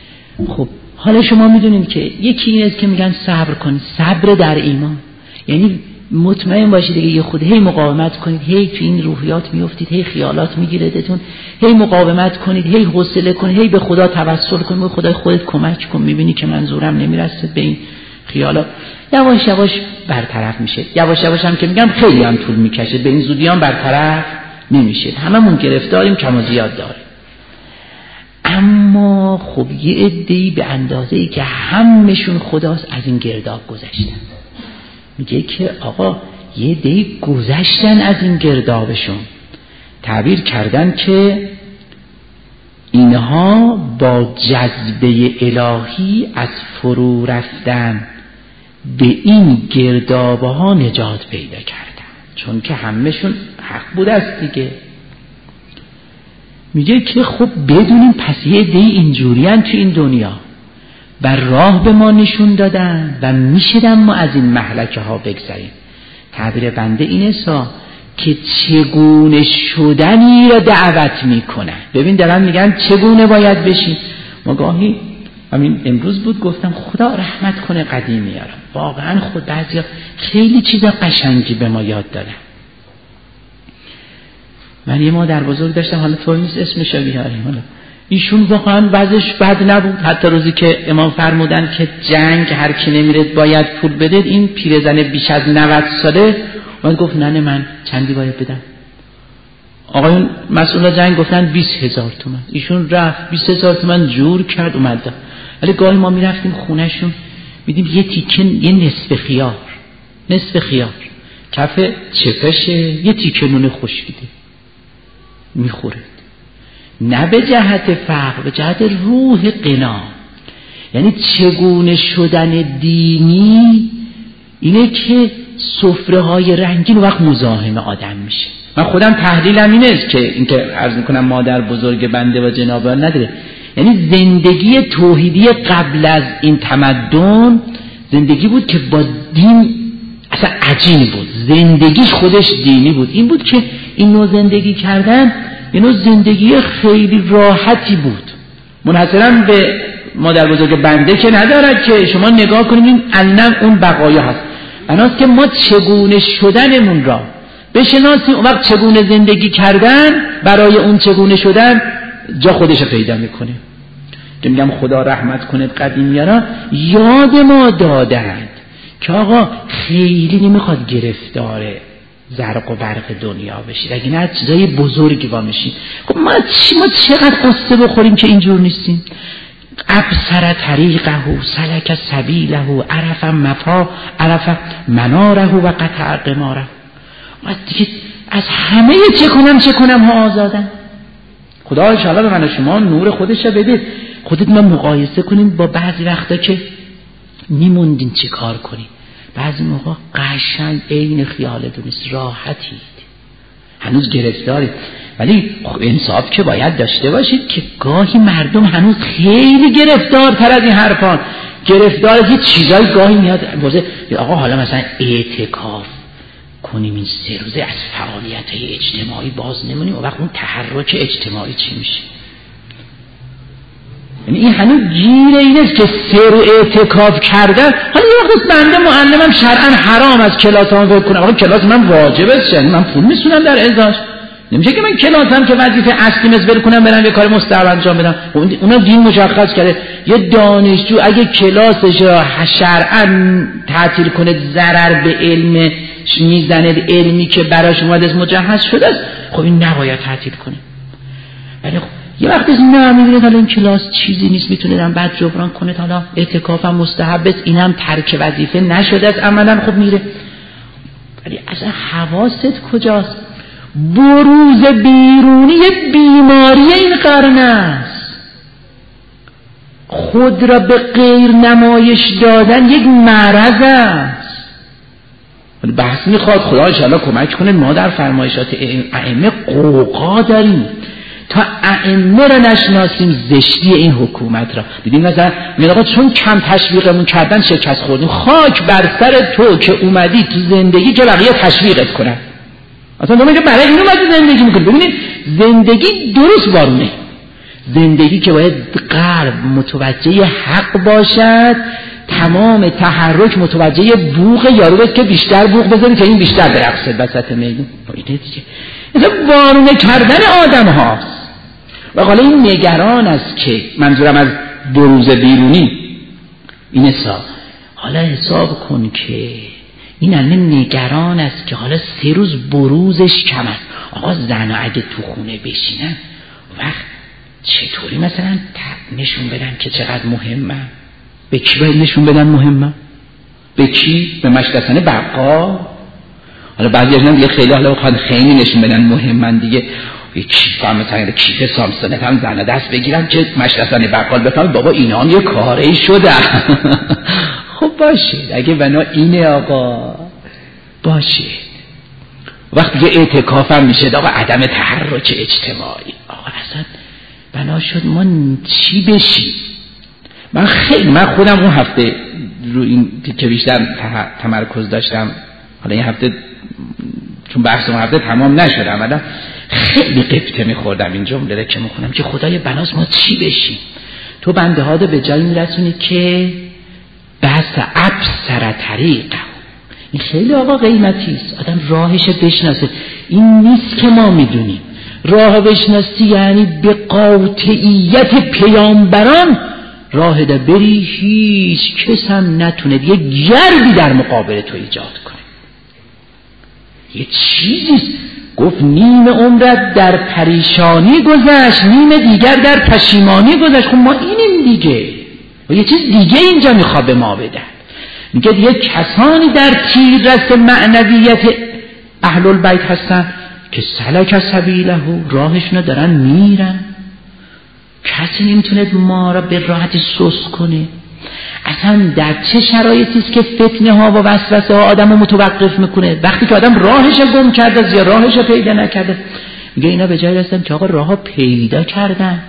خب حالا شما میدونید که یکی این است که میگن صبر کنید، صبر در ایمان، یعنی مطمئن باشید دیگه یه خود هی مقاومت کنید، هی تو این روحیات میافتید، هی خیالات میگیردتون، هی مقاومت کنید، هی حوصله کنید، هی به خدا توسل کنید، به خدای خودت کمک کن، میبینی که منظورم نمیرسه به این خیالات، یواش یواش برطرف میشه. یواش یواش هم که میگم خیلی هم طول میکشه، به این زودی هم برطرف نمیشه. هممون گرفتاریم، کم و زیاد داریم. اما خب یه عده‌ای به اندازه‌ای که همشون خداست از این گرداب گذشتن. میگه که آقا یه عده‌ای گذشتن از این گردابشون، تعبیر کردن که اینها با جذبه الهی از فرو رفتن به این گردابه ها نجات پیدا کردن، چون که همشون حق بود است دیگه. میگه که خب بدونیم پس یه عده اینجورین تو این دنیا بر راه به ما نشون دادن و میشدن ما از این مهلکه ها بگذریم. تعبیر بنده اینه سا که چگونه شدنی را دعوت میکنن. ببین دارن میگن چگونه باید بشین. ما گاهی همین امروز بود گفتم خدا رحمت کنه قدیمیارم، واقعا خود بعضیا خیلی چیزا قشنگی به ما یاد دادن. من یه مادر بزرگ داشتم، حالا طور نیست اسمشو بیاریم، حالا ایشون واقعا وضعش بد نبود، حتی روزی که امام فرمودن که جنگ هر کی نمیرد باید پول بده، این پیرزن بیش از نود ساله من گفت نه من چندی باید بدم. آقایون مسئول جنگ گفتن بیست هزار تومن، ایشون رفت بیست هزار تومن جور کرد اومد. ولی گاهی ما میرفتیم خونهشون میدیم یه تیکه، یه نصف خیار نصف خیار کف چپشه، یه تیکه نون خشکیده میخوره، نه به جهت فقر، به جهت روح قنا. یعنی چگونه شدن دینی اینه که سفره های رنگین وقت مزاحم آدم میشه. من خودم تحلیلم اینه که اینکه عرض میکنم مادر بزرگ بنده و جنابان نداره، یعنی زندگی توحیدی قبل از این تمدن زندگی بود که با دین اصلا عجین بود، زندگیش خودش دینی بود. این بود که این نوع زندگی کردن یه نوع زندگی خیلی راحتی بود، منحصرا به مادر بزرگ بنده که ندارد که شما نگاه کنیم این علم اون بقایا هست. بناست که ما چگونه شدنمون را بشناسیم، اون وقت چگونه زندگی کردن برای اون چگونه شدن جا خودش پیدا میکنه. که میگم خدا رحمت کنه قدیمیارا یاد ما دادند که آقا خیلی نمیخواد گرفتاره زرق و برق دنیا بشید، اگه نه چیزای بزرگی وامشید. خب ما چی ما چقدر قصه بخوریم که اینجور نیستیم. ابصر طریقه سلک سبیله عرف مفا عرف مناره و قطع قماره. ما دیگه از همه چه کنم چه کنم ها آزادن. خدا انشاءالله به من و شما نور خودش رو بده. خودت ما مقایسه کنیم با بعضی وقتا که میموندین چی کار کنیم، بعضی موقع قشنگ عین خیالتون نیست، راحتید، هنوز گرفتارید. ولی خب انصاف که باید داشته باشید که گاهی مردم هنوز خیلی گرفتارتر از این حرفان، گرفتار از یه چیزایی گاهی میاد بازه آقا حالا مثلا اعتکاف کنیم این سه روزه از فعالیت‌های اجتماعی باز نمونیم، و وقت اون تحرک اجتماعی چی میشه؟ یعنی این هنوز گیر این است که سر و اعتکاف کردن. حالا یه وقت بنده معلمم شرعا حرام از کلاس هم ول کنم، آقا کلاس من واجب است، یعنی من پول میسونم در ازاش، نمیشه که من کلاسم که وظیفه اصلی مس ول کنم برم یه کار مستحب انجام بدم. اونا دین مشخص کرده یه دانشجو اگه کلاسش را شرعا تعطیل کنه ضرر به علم میزنه، علمی که براش اومده مجهز شده است، خب این نباید تعطیل کنه. ولی خب یه وقتی نه میبینید حالا این کلاس چیزی نیست میتونه بعد جبران کنه، حالا اعتکافم مستحب است، اینم ترک وظیفه نشده است عملا، خب میره. ولی اصلا حواست کجاست؟ بروز بیرونی بیماری این قرن است. خود را به غیر نمایش دادن یک مرض است. بحث میخواد خدا انشاءالله کمک کنه ما در فرمایشات ائمه قوقا داریم تا ائمه را نشناسیم زشتی این حکومت را. دیدیم مثلا میگه چون کم تشویقمون کردن شکست خوردیم. خاک بر سر تو که اومدی تو زندگی که بقیه تشویقت کنن. اصلا تو میگه برای این اومدی زندگی میکنی. ببینید زندگی درست بارونه، زندگی که باید قلب متوجه حق باشد، تمام تحرک متوجه بوق یارو بست که بیشتر بوق بزنی که این بیشتر برقصد وسط میدون. اینه دیگه مثلا وارونه کردن آدم هاست. و حالا این نگران است که منظورم از بروز بیرونی این حساب، حالا حساب کن که این علمه نگران است که حالا سه روز بروزش کم است. آقا زن اگه تو خونه بشینن وقت چطوری مثلا نشون بدن که چقدر مهمه؟ به کی باید نشون بدن مهمه؟ به کی؟ به مشتسن بقا؟ حالا بعضی از دیگه خیلی حالا بخواد خیلی نشون بدن مهمن دیگه، یه کیف هم مثلا کیف سامسونت هم زنه دست بگیرم که مشتسن بقال بفهم بابا اینا هم یه کاری شده. خب باشه اگه بنا اینه آقا باشه. وقتی که اعتکاف هم میشه آقا عدم تحرک اجتماعی، آقا اصلا بنا شد ما چی بشیم؟ من خیلی من خودم اون هفته رو این که بیشتر تمرکز داشتم، حالا این هفته چون بحث اون هفته تمام نشده عملا خیلی قبطه میخوردم این جمله را که میخونم که خدای بناس ما چی بشیم؟ تو بنده ها به جایی میرسونی که بس ابصر طریقه، این خیلی آقا قیمتی است، آدم راهش بشناسه. این نیست که ما میدونیم راه بشناسی یعنی به قاطعیت پیامبران راه ده بری هیچ کس هم نتونه یه گردی در مقابل تو ایجاد کنه. یه چیزیست گفت نیم عمرت در پریشانی گذشت، نیم دیگر در پشیمانی گذشت. خب ما اینیم دیگه و یه چیز دیگه اینجا میخواد به ما بدن. میگه یه کسانی در تیررس معنویت اهل البیت هستن که سلک سبیله راهشونو دارن میرن، کسی نمیتونه ما را به راحتی سوس کنه. اصلا در چه شرایطی است که فتنه ها و وسوسه ها آدمو متوقف میکنه؟ وقتی که آدم راهش گم کرده یا راهش پیدا نکرده. میگه اینا به جای رسیدن که آقا راه پیدا کردن،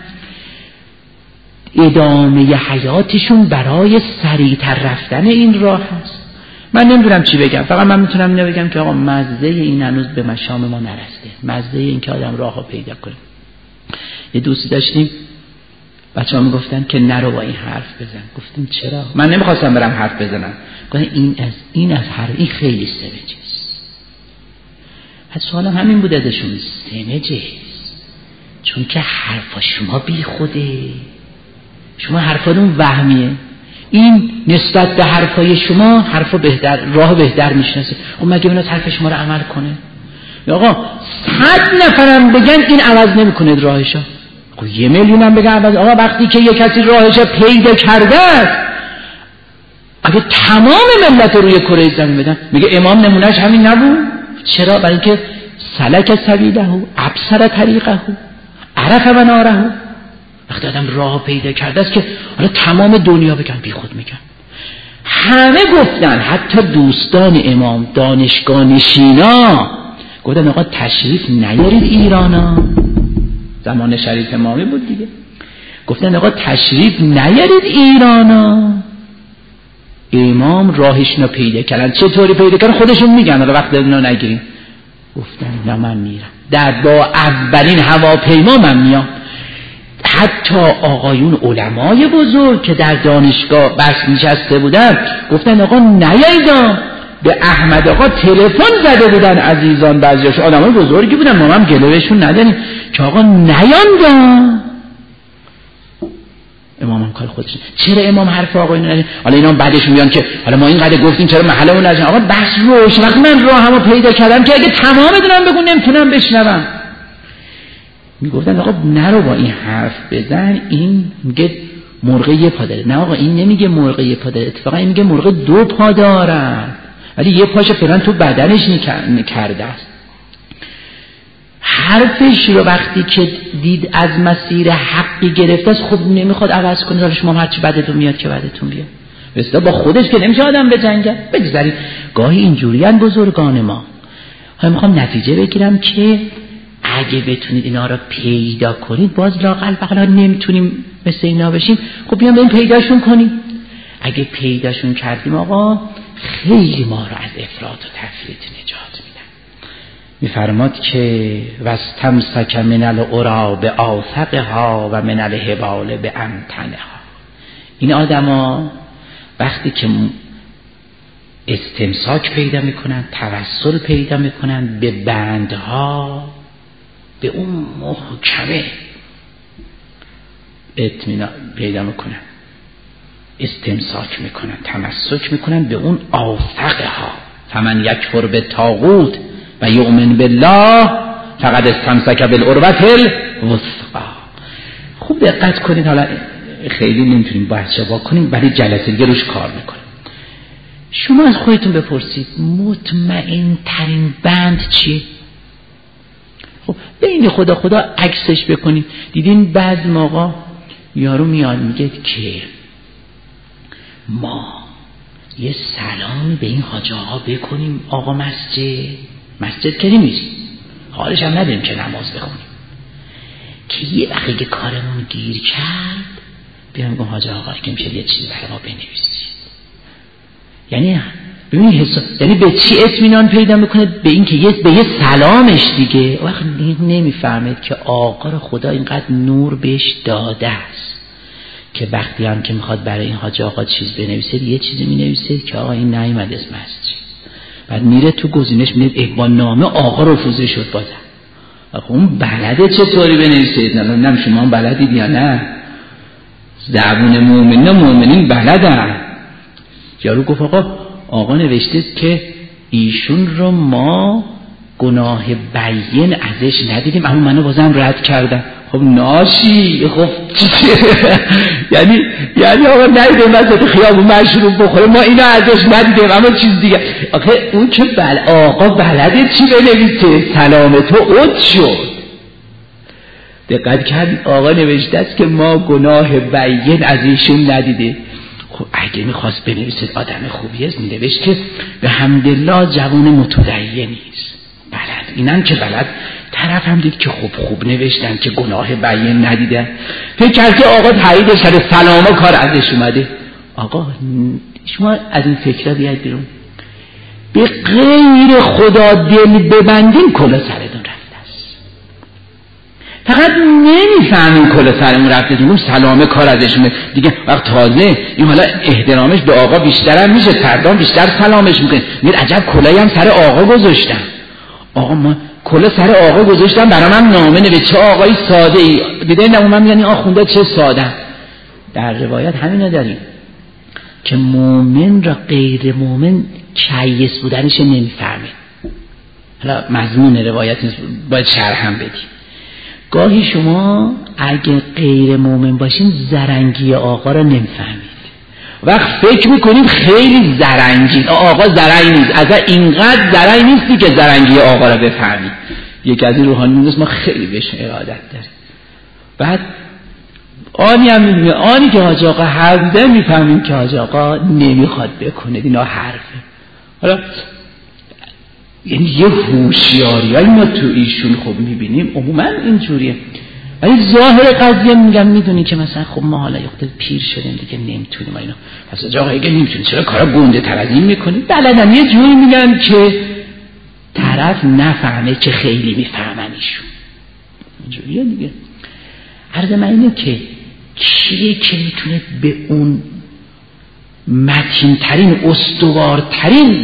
ادامه حیاتشون برای سریعتر رفتن این راه هست. من نمیدونم چی بگم، فقط من میتونم اینو بگم که آقا مزه این هنوز به مشام ما نرسیده، مزه این که آدم راهو پیدا کنه. یه دوستی داشتیم بچه‌ها میگفتن که نرو با این حرف بزن. گفتیم چرا؟ من نمیخواستم برم حرف بزنم. گفتن این از این از حرف این خیلی سمجه‌ست. حد سوالم همین بود ازشون، سمجه‌ست چون که حرفا شما بی خوده، شما حرفاتون وهمیه، این نسبت به حرفای شما حرفا بهتر راه بهتر میشناسه. اون مگه اون حرف شما رو عمل کنه؟ یا آقا صد نفرم بگن این عوض نمیکنه راهشو، یه میلیون هم بگن عوض. آقا وقتی که یه کسی راهش پیدا کرده است، اگه تمام ملت روی کره زمین بدن، میگه امام نمونهش همین نبود؟ چرا؟ برای اینکه سلک سبیله ابصر طریقه عرف مناره. وقتی آدم راه پیدا کرده است که حالا تمام دنیا بگن بی خود میگن. همه گفتن حتی دوستان امام دانشگاه نشینا گفتن آقا تشریف نیارید ایرانا، زمان شریف امامی بود دیگه، گفتن آقا تشریف نیارید ایرانا. امام راهشون رو پیدا کردن. چطوری پیدا کردن؟ خودشون میگن، حالا وقت اینا نگیریم. گفتن نه من میرم، در با اولین هواپیما من میام. حتی آقایون علمای بزرگ که در دانشگاه بس نشسته بودن گفتن آقا نیایید. به احمد آقا تلفن زده بودن عزیزان، بعضیاش آدمای بزرگی بودن، ما هم گلوشون نداریم که آقا نیاندن. امام هم کار خودش. چرا امام حرف آقا اینو نداره؟ حالا اینا بعدش میگن که حالا ما اینقدر گفتیم چرا محله اون نذاریم؟ آقا بس روش وقتی من راهمو پیدا کردم که اگه تمام دونم بگو نمیتونم بشنوم. میگفتن آقا نرو با این حرف بزن، این میگه مرغ یه پا داره. نه آقا این نمیگه مرغ یه پا داره، اتفاقا این میگه مرغ دو پا داره، ولی یه پاش فعلا تو بدنش نکرده است. حرفش رو وقتی که دید از مسیر حقی گرفته است، خب نمیخواد عوض کنه. حالا شما هرچی بدتون میاد که بدتون بیاد، مثلا با خودش که نمیشه آدم بجنگه. بگذارید گاهی اینجوریان بزرگان ما. حالا میخوام نتیجه بگیرم که اگه بتونید اینا رو پیدا کنید، باز لااقل بقلا نمیتونیم مثل اینا بشیم، خب بیام بریم پیداشون کنیم. اگه پیداشون کردیم آقا خیلی ما رو از افراط و تفریط نجات میدن. میفرماد که واستمسک من العری به آفقها و من الهبال به امتنها. این آدما وقتی که استمساک پیدا میکنن، توسل پیدا میکنن به بندها، به اون محکمه اطمینان پیدا میکنن، استمساک میکنن، تمسک میکنن به اون آفقها. فمن یکفر بالطاغوت و یؤمن بالله فقد استمسک بالعروة الوثقی. خوب دقت کنید، حالا خیلی نمیتونیم بحث با کنیم ولی جلسه دیگه روش کار میکنیم. شما از خودتون بپرسید مطمئن ترین بند چیه؟ خب بین خدا خدا عکسش بکنید. دیدین بعض موقع یارو میاد میگه که ما یه سلامی به این حاج آقا بکنیم، آقا مسجد مسجد که نمیریم، حالش هم نداریم که نماز بخونیم، که یه وقتی که کارمون گیر کرد بیام گفت حاج آقا که میشه یه چیزی برای ما بنویسید. یعنی ببینید حساب، یعنی به چی اطمینان پیدا میکنه؟ به این که یه به یه سلامش دیگه. وقت نمیفهمید که آقا رو خدا اینقدر نور بهش داده است که وقتی هم که میخواد برای این حاج آقا چیز بنویسه یه چیزی مینویسه که آقا این نیومد از مسجد، بعد میره تو گزینش میره با نامه آقا رفوزه شد بازم. آخه اون بلده چطوری بنویسه؟ نمیدونم شما هم بلدید یا نه؟ زبون مومنین و مومنین بلدن. یارو گفت آقا آقا نوشته که ایشون رو ما گناه بیان ازش ندیدیم اما منو بازم رد کردم. خب ناشی، خب یعنی یعنی آقا ندیدیم وسط خیابون مشروب بخوره، ما اینو ازش ندیدیم اما چیز دیگه. آخه اون که بل آقا بلده چی بنویسه؟ سلام تو اوت شد. دقت کرد آقا نوشته است که ما گناه بیان از ایشون ندیدیم. خب اگه میخواست بنویسه آدم خوبی است مینوشت که به حمدالله جوان متدینی است. بلد اینم که بلد. طرف هم دید که خوب خوب نوشتن که گناه بیان ندیدن. فکر کرد که آقا تاییدش کرده، سلام و کار ازش اومده. آقا شما از این فکرها بیاید بیرون. به غیر خدا دل ببندین کلا سرتون رفته است. فقط نمیفهمین کلا سرمون رفته است. اون سلام کار ازش اومده دیگه. وقت تازه این حالا احترامش به آقا بیشتر هم میشه، سردام بیشتر سلامش میکنه. میر عجب کلایی هم سر آقا گذاشتن. آقا ما کلا سر آقا گذاشتم برام هم نامه نوشته، چه آقای ساده ای. دیدین من میگن این آخونده چه ساده. در روایت همینو داریم که مؤمن را غیر مؤمن کیس بودنش نمیفهمه. حالا مضمون روایت باید شرح هم بدیم. گاهی شما اگه غیر مؤمن باشین زرنگی آقا را نمیفهمید. وقت فکر میکنید خیلی زرنگی، آقا زرنگ نیست، از اینقدر زرنگ نیستی که زرنگی آقا را بفهمید. یکی از این روحانیون نیست ما خیلی بهش ارادت داریم. بعد آنی هم میدونیم آنی که حاج آقا حرف ده میفهمیم که حاج آقا نمیخواد بکنه، اینا حرفه. حالا یعنی یه هوشیاری هایی ما تو ایشون خوب میبینیم عموما اینجوریه، ولی ظاهر قضیه میگم میدونی که مثلا خب ما حالا یخته پیر شدیم دیگه نمیتونیم اینا. پس آقا اگه نمیتونی چرا کارا گنده تر از این میکنی؟ بلدن یه جوری میگن که طرف نفهمه که خیلی میفهمن ایشون. اینجوریه دیگه. عرض من اینه که کیه که میتونه به اون متین ترین استوارترین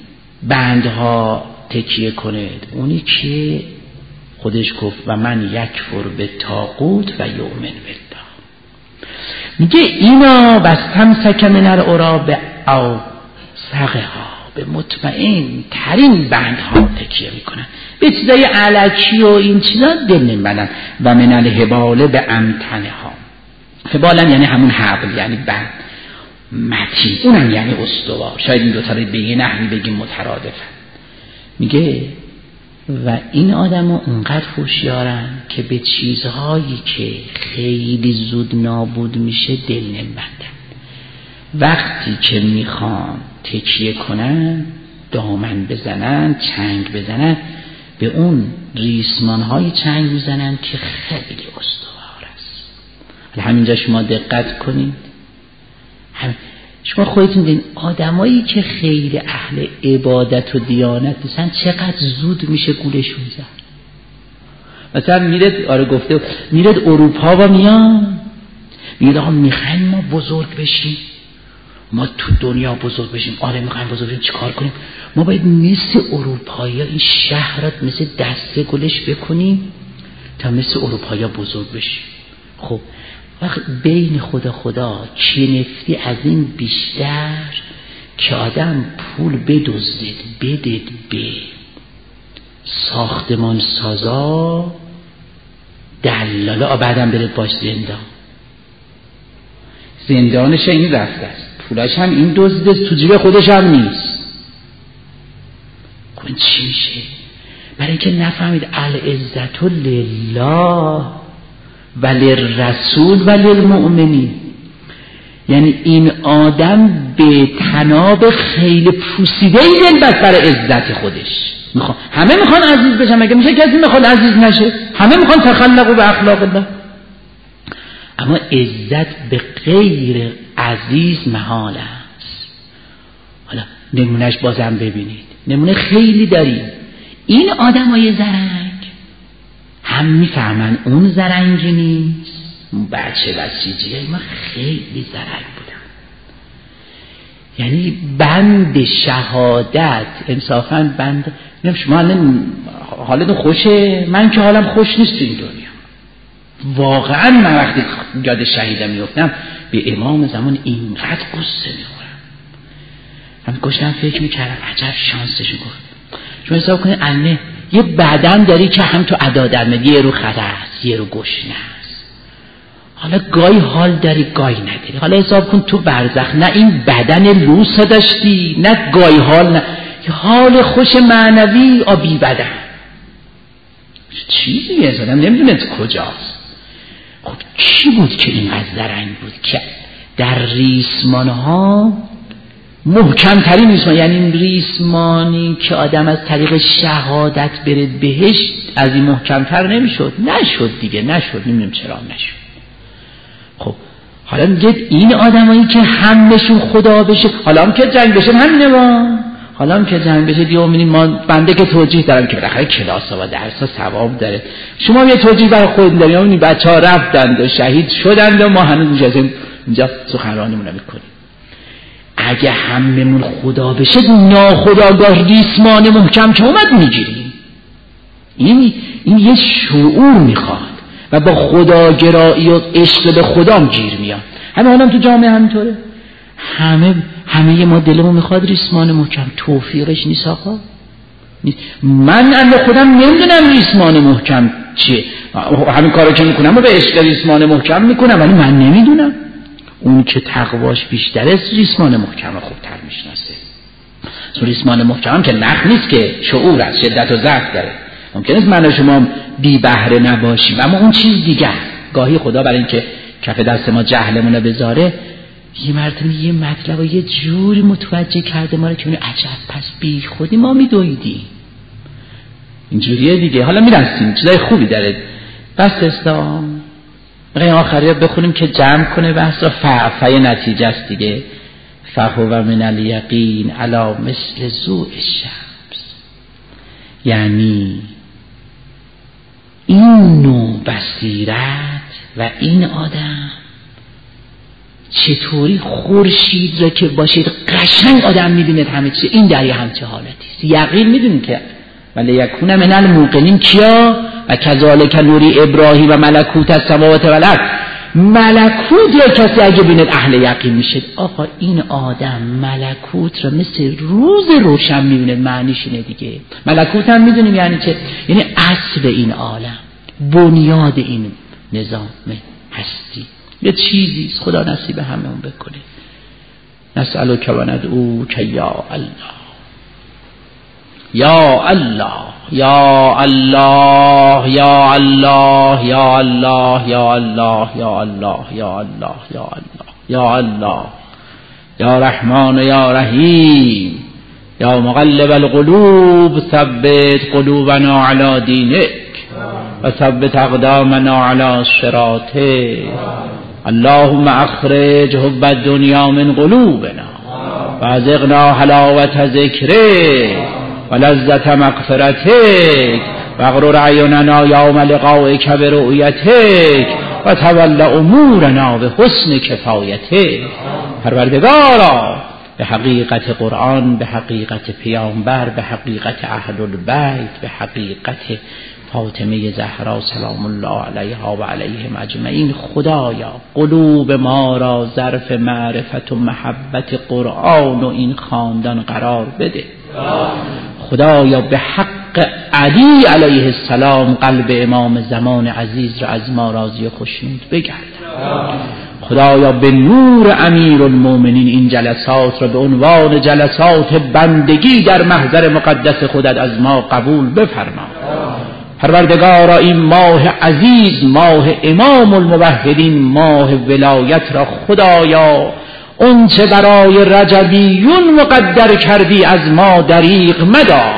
بندها تکیه کنه؟ اونی که خودش گفت و من یکفر به طاغوت و یؤمن بالله. میگه اینا بستم سکن الارا به او سقها، به مطمئن ترین بندها تکیه میکنن، به چیزای علکی و این چیزا دل نمیبندن. و من الهبال به امتنه ها، هبالن یعنی همون حبل یعنی بند، متین اونم یعنی استوار. شاید این دوتا رو به یه نحوی بگیم مترادفن. میگه و این آدم ها اونقدر هوشیارن که به چیزهایی که خیلی زود نابود میشه دل نمیبندن. وقتی که میخوان تکیه کنن، دامن بزنن، چنگ بزنن، به اون ریسمان های چنگ میزنن که خیلی استوار است. حالا همینجا شما دقت کنید، هم شما خودتون دیدین آدمایی که خیلی اهل عبادت و دیانت نیستن چقدر زود میشه گولشون زد. مثلا میرد، آره گفته میرد اروپا و میان میگه آقا میخوایم ما بزرگ بشیم، ما تو دنیا بزرگ بشیم. آره میخوایم بزرگ بشیم، چیکار کنیم؟ ما باید مثل اروپایی ها این شهرات مثل دسته گلش بکنیم تا مثل اروپایی ها بزرگ بشیم. خب وقت بین خدا خدا چی نفتی از این بیشتر که آدم پول بدزدید بدید به ساختمان سازا دلاله بعدم برید باش زندان، زندانش این رفته است، پولش هم این دزده، تو جیب خودش هم نیست. کن چی میشه؟ برای اینکه نفهمید العزت لله و للرسول و للمؤمنین. یعنی این آدم به تناب خیلی پوسیده ای دل بست برای عزت خودش. میخوان همه میخوان عزیز بشن، مگه میشه کسی میخواد عزیز نشه؟ همه میخوان تخلقوا به اخلاق الله. اما عزت به غیر عزیز محال است. حالا نمونهش بازم ببینید، نمونه خیلی داریم. این آدم های زرنگ هم میفهمن اون زرنگ نیست. بچه بسیجی ما خیلی زرنگ بودن، یعنی بند شهادت انصافا بند نیم شما حالتون خوشه، من که حالم خوش نیست این دنیا. واقعا من وقتی یاد شهیدم میفتم به امام زمان اینقدر قصه میخورم. من گشتم فکر میکردم عجب شانسشون گفت. شما حساب کنید الان یه بدن داری که هم تو ادا در میاد، یه رو خره است یه رو گشنه است. حالا گاهی حال داری گاهی نداری. حالا حساب کن تو برزخ نه این بدن لوس داشتی، نه گاهی حال، نه حال خوش معنوی آبی بدن. چیزی هست آدم نمیدونه کجاست. خب کی بود که اینقدر زرنگ بود که در ریسمان ها محکم ترین ریسمان، یعنی ریسمانی که آدم از طریق شهادت بره بهشت از این محکم تر نمیشد؟ نشد دیگه، نشد. نمیدونم چرا نشد. خب حالا میگه این آدمایی که همشون خدا بشه، حالا هم که جنگ بشه همینه ما، حالا هم که جنگ بشه دیگه میبینیم ما بنده که توجیه دارم که بالاخره کلاس ها و درس ها ثواب داره، شما یه توجیه برای خود داریم. میبینیم بچه ها رفتند و شهید شدند و ما هنوز اجازه اینجا سخنرانیمون میکنیم. اگه هممون خدا بشه ناخداگاه ریسمان محکم که اومد میگیریم. این این یه شعور میخواد و با خداگرایی و عشق به خدا گیر میاد. همه حالا تو جامعه همینطوره. همه همه ما دلمون میخواد ریسمان محکم، توفیقش نیست آقا. من اندر خودم نمیدونم ریسمان محکم چیه. همین کارو که میکنم و به عشق ریسمان محکم میکنم، ولی من نمیدونم. اون که تقواش بیشتر است ریسمان محکم خوبتر میشناسه. ریسمان محکم که نخ نیست، که شعور است، شدت و ضعف داره. ممکنه است من و شما بی بهره نباشیم، اما اون چیز دیگه. گاهی خدا برای اینکه کف دست ما جهلمون رو بذاره، یه مرتبه یه مطلب و یه جوری متوجه کرده ما رو که عجب پس بی خودی ما میدویدیم. اینجوریه دیگه. حالا میرسیم چیزای خوبی داره. بس استام بقیه آخری بخونیم که جمع کنه بحث را. فعفه نتیجه است دیگه. فهو من الیقین علی مثل ضوء الشمس. یعنی این نوع بصیرت و این آدم چطوری خورشید را که باشید قشنگ آدم میبیند همه چیز، این در یه همچه حالتی است. یقین میدونیم که ولی یکون من الموقنین کیا و کذالک نوری ابراهیم و ملکوت السماوات و الارض. ملکوت یا کسی اگه بیند اهل یقین میشه. آقا این آدم ملکوت را مثل روز روشن میبیند. معنیش اینه دیگه. ملکوت هم میدونیم یعنی چه؟ یعنی اصل این عالم، بنیاد این نظام هستی. یه چیزی خدا نصیب هممون بکنه. نسألک و ندعوک یا الله یا الله یا الله یا الله یا الله یا الله یا الله یا الله یا الله یا الله یا رحمان یا رحیم یا مقلب القلوب ثبت قلوبنا علی دینک و ثبت اقدامنا علی صراطک. اللهم اخرج حب الدنیا من قلوبنا و ازغنا حلاوت ذکرک و لذت مغفرتک و اغرر اعیننا یوم لقائک برؤیتک و تول امورنا به حسن کفایتک. پروردگارا به حقیقت قرآن، به حقیقت پیامبر، به حقیقت اهل البیت، به حقیقت فاطمه زهرا سلام الله علیها و علیهم اجمعین، خدایا قلوب ما را ظرف معرفت و محبت قرآن و این خاندان قرار بده. خدایا به حق حق علی علیه السلام قلب امام زمان عزیز را از ما راضی و خوشنود بگردان. خدایا به نور امیرالمومنین این جلسات را به عنوان جلسات بندگی در محضر مقدس خودت از ما قبول بفرما. پروردگارا این ماه عزیز، ماه امام الموحدین، ماه ولایت را خدایا اون چه برای رجبیون مقدر کردی از ما دریغ مدار.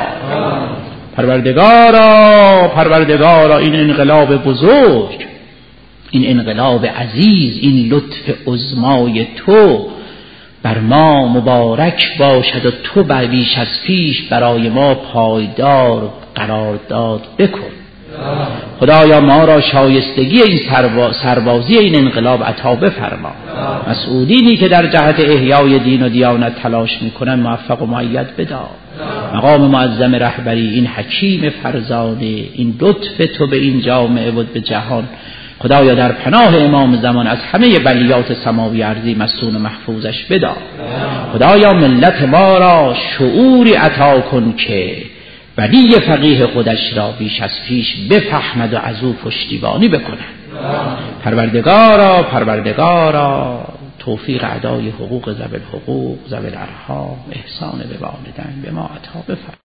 پروردگارا پروردگارا این انقلاب بزرگ، این انقلاب عزیز، این لطف عظمای تو بر ما مبارک باشد و تو بر بیش از پیش برای ما پایدار قرارداد بکن. خدایا ما را شایستگی این سربازی این انقلاب عطا بفرما. مسئولینی که در جهت احیای دین و دیانت تلاش میکنن موفق و مؤید بدار. مقام معظم رهبری، این حکیم فرزانه، این لطف تو به این جامعه و به جهان خدایا در پناه امام زمان از همه بلیات سماوی ارضی مصون و محفوظش بدار. خدایا ملت ما را شعوری عطا کن که ولی فقیه خودش را بیش از پیش بفهمد و از او پشتیبانی بکند. پروردگارا پروردگارا توفیق ادای حقوق ذوی الحقوق ذوی الارحام، احسان به والدین به ما عطا بفرما.